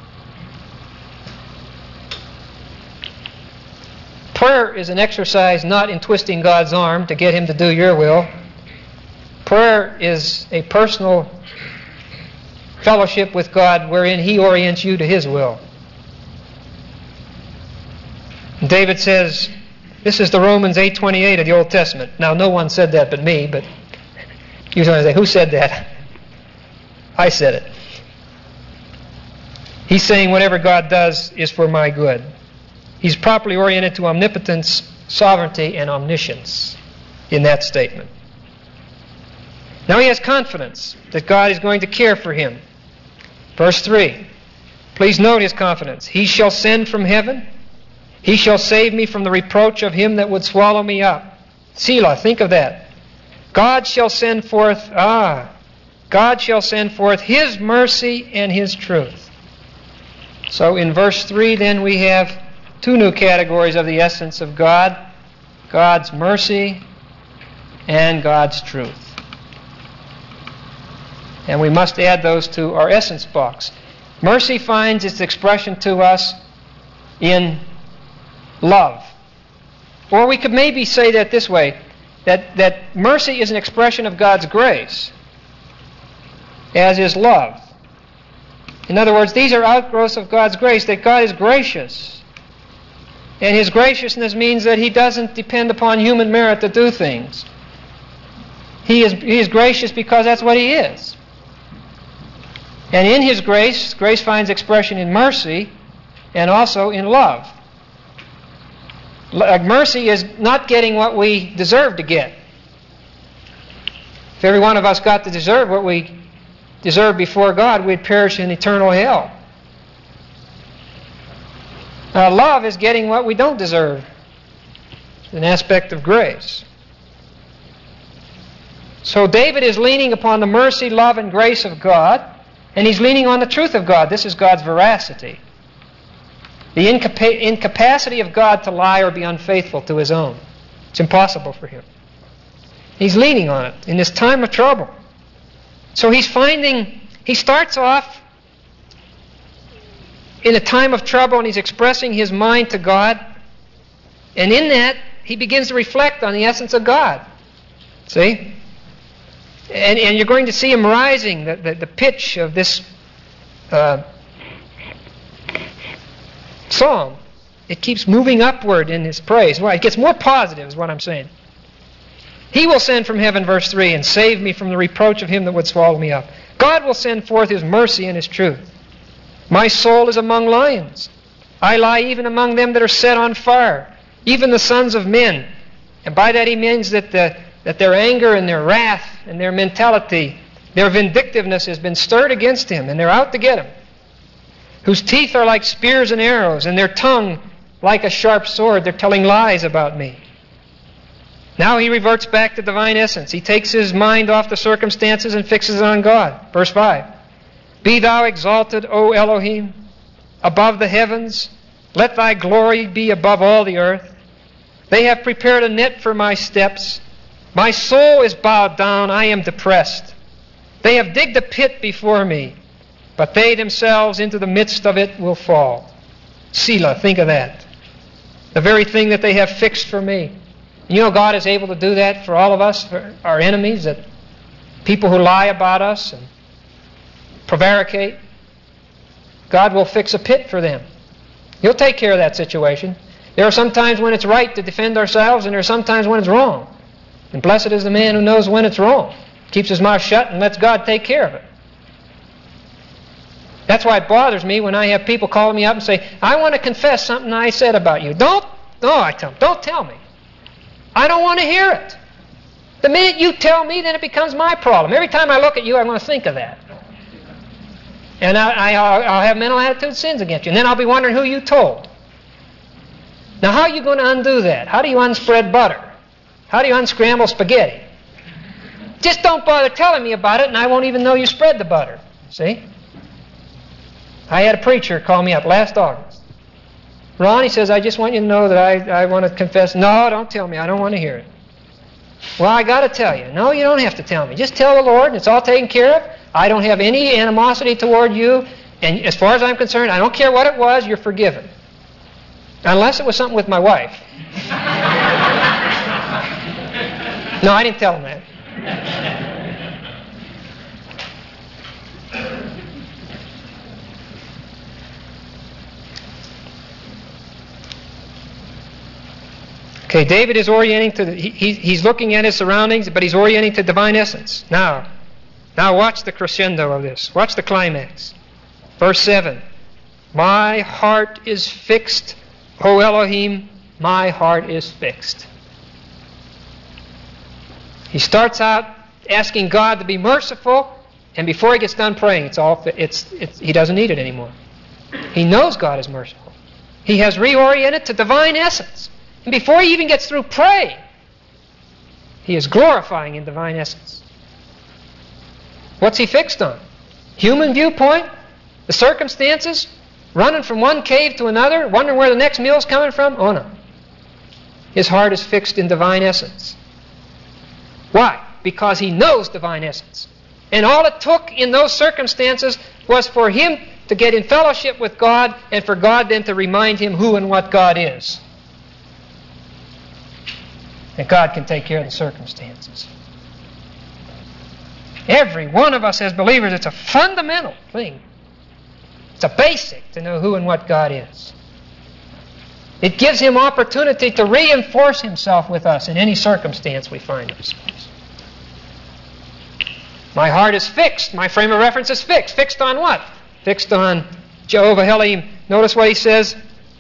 Prayer is an exercise not in twisting God's arm to get Him to do your will. Prayer is a personal fellowship with God wherein He orients you to His will. David says, this is the Romans eight twenty-eight of the Old Testament. Now, no one said that but me, but you're going to say, who said that? I said it. He's saying whatever God does is for my good. He's properly oriented to omnipotence, sovereignty, and omniscience in that statement. Now he has confidence that God is going to care for him. Verse three. Please note his confidence. He shall send from heaven. He shall save me from the reproach of him that would swallow me up. Selah, think of that. God shall send forth, ah, God shall send forth His mercy and His truth. So in verse three then we have two new categories of the essence of God. God's mercy and God's truth. And we must add those to our essence box. Mercy finds its expression to us in love. Or we could maybe say that this way, that, that mercy is an expression of God's grace, as is love. In other words, these are outgrowths of God's grace, that God is gracious. And His graciousness means that He doesn't depend upon human merit to do things. He is, he is gracious because that's what He is. And in His grace, grace finds expression in mercy and also in love. Mercy is not getting what we deserve to get. If every one of us got to deserve what we deserve before God, we'd perish in eternal hell. Now, love is getting what we don't deserve. It's an aspect of grace. So David is leaning upon the mercy, love, and grace of God, and he's leaning on the truth of God. This is God's veracity. The incapa- incapacity of God to lie or be unfaithful to His own. It's impossible for Him. He's leaning on it in this time of trouble. So he's finding, he starts off in a time of trouble and he's expressing his mind to God. And in that, he begins to reflect on the essence of God. See? And, and you're going to see him rising, the, the, the pitch of this uh, psalm. It keeps moving upward in his praise. Well, it gets more positive is what I'm saying. He will send from heaven, verse three, and save me from the reproach of him that would swallow me up. God will send forth His mercy and His truth. My soul is among lions. I lie even among them that are set on fire, even the sons of men. And by that he means that, the, that their anger and their wrath and their mentality, their vindictiveness has been stirred against him, and they're out to get him. Whose teeth are like spears and arrows, and their tongue like a sharp sword. They're telling lies about me. Now he reverts back to divine essence. He takes his mind off the circumstances and fixes it on God. Verse five. Be thou exalted, O Elohim, above the heavens. Let thy glory be above all the earth. They have prepared a net for my steps. My soul is bowed down. I am depressed. They have digged a pit before me, but they themselves into the midst of it will fall. Selah, think of that. The very thing that they have fixed for me. You know God is able to do that for all of us, for our enemies, that people who lie about us and prevaricate. God will fix a pit for them. He'll take care of that situation. There are some times when it's right to defend ourselves, and there are some times when it's wrong. And blessed is the man who knows when it's wrong, keeps his mouth shut and lets God take care of it. That's why it bothers me when I have people calling me up and say, I want to confess something I said about you. Don't, no, I tell them, don't tell me. I don't want to hear it. The minute you tell me, then it becomes my problem. Every time I look at you, I want to think of that. And I, I, I'll have mental attitude sins against you. And then I'll be wondering who you told. Now, how are you going to undo that? How do you unspread butter? How do you unscramble spaghetti? Just don't bother telling me about it, and I won't even know you spread the butter. See? I had a preacher call me up last August. Ron, he says, I just want you to know that I, I want to confess. No, don't tell me. I don't want to hear it. Well, I got to tell you. No, you don't have to tell me. Just tell the Lord, and it's all taken care of. I don't have any animosity toward you, and as far as I'm concerned, I don't care what it was, you're forgiven. Unless it was something with my wife. No, I didn't tell him that. Okay, David is orienting to, the, he, he's looking at his surroundings, but he's orienting to divine essence. Now, now watch the crescendo of this. Watch the climax. Verse seven. My heart is fixed, O Elohim, my heart is fixed. He starts out asking God to be merciful, and before he gets done praying, it's all, it's, it's, he doesn't need it anymore. He knows God is merciful. He has reoriented to divine essence. And before he even gets through praying, he is glorifying in divine essence. What's he fixed on? Human viewpoint? The circumstances? Running from one cave to another? Wondering where the next meal's coming from? Oh no. His heart is fixed in divine essence. Why? Because he knows divine essence. And all it took in those circumstances was for him to get in fellowship with God, and for God then to remind him who and what God is. And God can take care of the circumstances. Every one of us as believers, it's a fundamental thing. It's a basic to know who and what God is. It gives him opportunity to reinforce himself with us in any circumstance we find ourselves. My heart is fixed. My frame of reference is fixed. Fixed on what? Fixed on Jehovah Elohim. Notice what he says.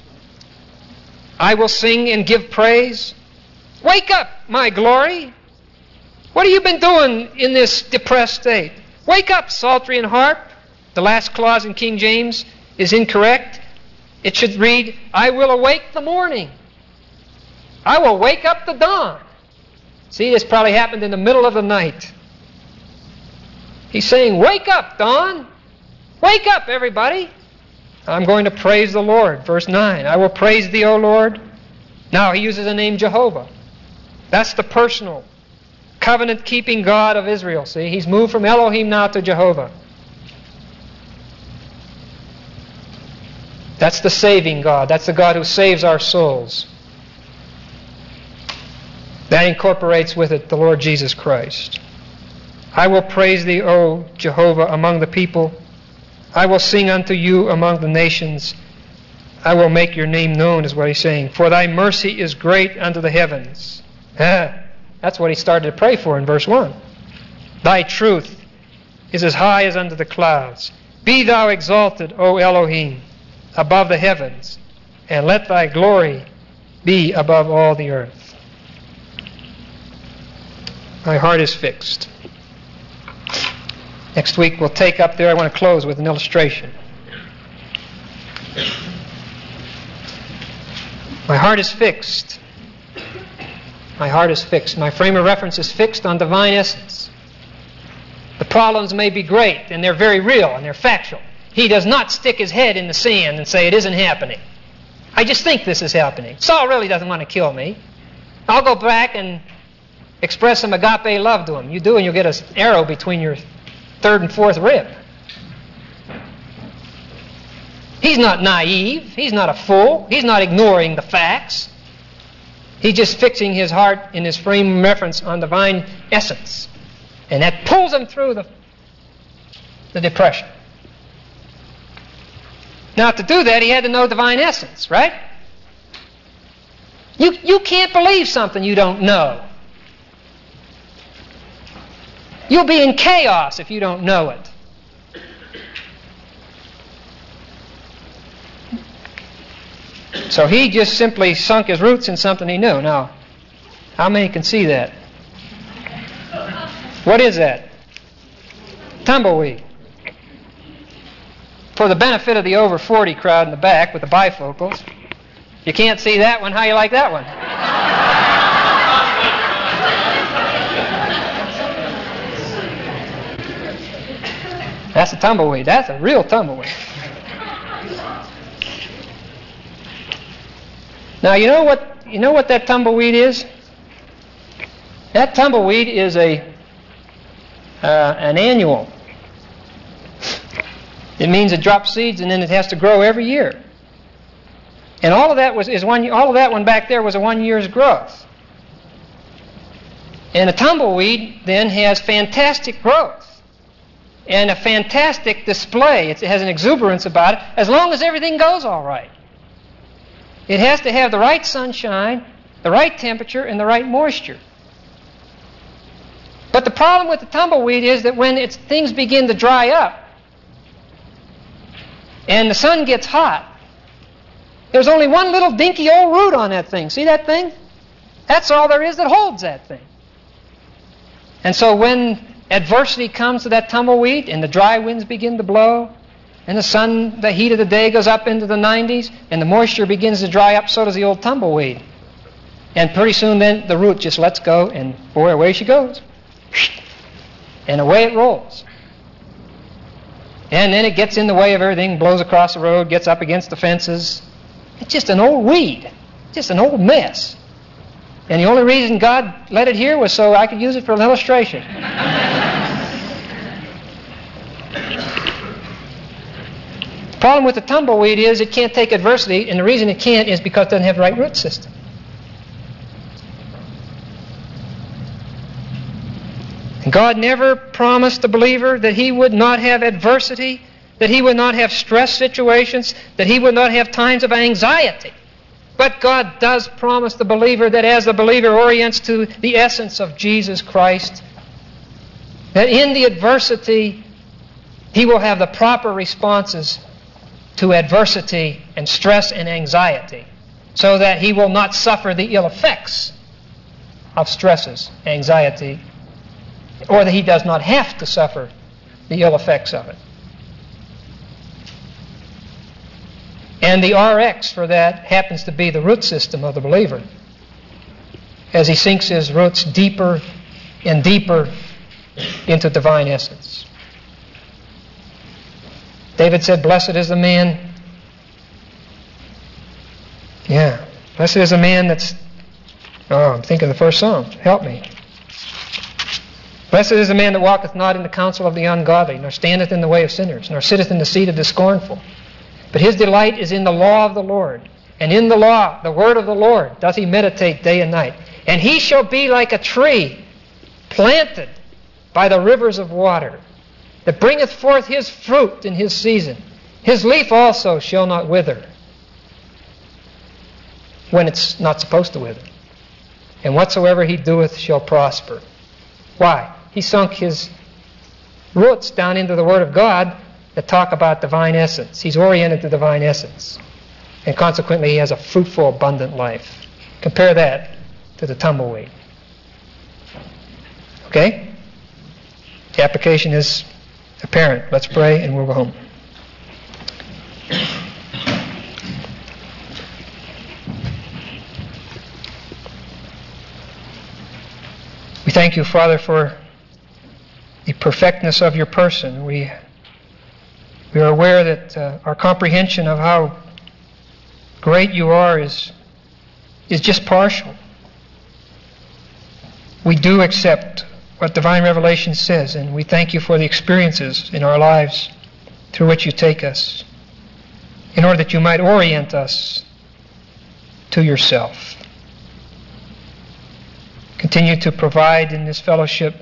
I will sing and give praise. Wake up, my glory. What have you been doing in this depressed state? Wake up, psaltery and harp. The last clause in King James is incorrect. It should read, I will awake the morning. I will wake up the dawn. See, this probably happened in the middle of the night. He's saying, wake up, dawn. Wake up, everybody. I'm going to praise the Lord. Verse nine, I will praise thee, O Lord. Now he uses the name Jehovah. That's the personal, covenant-keeping God of Israel. See, he's moved from Elohim now to Jehovah. That's the saving God. That's the God who saves our souls. That incorporates with it the Lord Jesus Christ. I will praise thee, O Jehovah, among the people. I will sing unto you among the nations. I will make your name known, is what he's saying. For thy mercy is great unto the heavens. Ah, that's what he started to pray for in verse one. Thy truth is as high as unto the clouds. Be thou exalted, O Elohim, above the heavens, and let thy glory be above all the earth. My heart is fixed. Next week we'll take up there, I want to close with an illustration. My heart is fixed. My heart is fixed. My frame of reference is fixed on divine essence. The problems may be great, and they're very real, and they're factual. He does not stick his head in the sand and say, it isn't happening. I just think this is happening. Saul really doesn't want to kill me. I'll go back and express some agape love to him. You do, and you'll get an arrow between your third and fourth rib. He's not naive. He's not a fool. He's not ignoring the facts. He's just fixing his heart in his frame of reference on divine essence. And that pulls him through the, the depression. Now, to do that, he had to know divine essence, right? You, you can't believe something you don't know. You'll be in chaos if you don't know it. So he just simply sunk his roots in something he knew. Now, how many can see that? What is that? Tumbleweed. For the benefit of the over forty crowd in the back with the bifocals, you can't see that one. How you like that one? That's a tumbleweed. That's a real tumbleweed. Now, you know what, you know what that tumbleweed is? That tumbleweed is a uh, an annual. It means it drops seeds and then it has to grow every year. And all of that was is one. All of that one back there was a one year's growth. And a tumbleweed then has fantastic growth and a fantastic display. It's, it has an exuberance about it as long as everything goes all right. It has to have the right sunshine, the right temperature, and the right moisture. But the problem with the tumbleweed is that when it's, things begin to dry up and the sun gets hot, there's only one little dinky old root on that thing. See that thing? That's all there is that holds that thing. And so when adversity comes to that tumbleweed and the dry winds begin to blow and the sun, the heat of the day goes up into the nineties and the moisture begins to dry up, so does the old tumbleweed. And pretty soon then the root just lets go and boy, away she goes. And away it rolls. And then it gets in the way of everything, blows across the road, gets up against the fences. It's just an old weed, just an old mess. And the only reason God let it here was so I could use it for an illustration. The problem with the tumbleweed is it can't take adversity, and the reason it can't is because it doesn't have the right root system. And God never promised the believer that he would not have adversity, that he would not have stress situations, that he would not have times of anxiety. But God does promise the believer that as the believer orients to the essence of Jesus Christ, that in the adversity, he will have the proper responses to adversity and stress and anxiety, so that he will not suffer the ill effects of stresses, anxiety, or that he does not have to suffer the ill effects of it. And the R X for that happens to be the root system of the believer, as he sinks his roots deeper and deeper into divine essence. David said, blessed is the man, yeah, blessed is the man that's, oh, I'm thinking of the first Psalm, help me. Blessed is the man that walketh not in the counsel of the ungodly, nor standeth in the way of sinners, nor sitteth in the seat of the scornful. But his delight is in the law of the Lord. And in the law, the word of the Lord, doth he meditate day and night. And he shall be like a tree planted by the rivers of water, that bringeth forth his fruit in his season. His leaf also shall not wither when it's not supposed to wither. And whatsoever he doeth shall prosper. Why? He sunk his roots down into the Word of God that talk about divine essence. He's oriented to divine essence. And consequently, he has a fruitful, abundant life. Compare that to the tumbleweed. Okay? The application is apparent. Let's pray and we'll go home. We thank you, Father, for the perfectness of your person. We, we are aware that uh, our comprehension of how great you are is, is just partial. We do accept what divine revelation says, and we thank you for the experiences in our lives through which you take us, in order that you might orient us to yourself. Continue to provide in this fellowship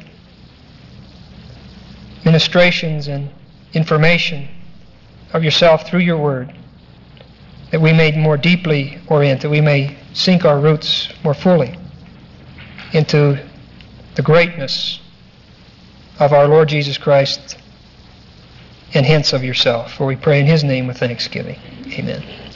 ministrations and information of yourself through your word, that we may more deeply orient, that we may sink our roots more fully into the greatness of our Lord Jesus Christ and hence of yourself. For we pray in His name with thanksgiving. Amen.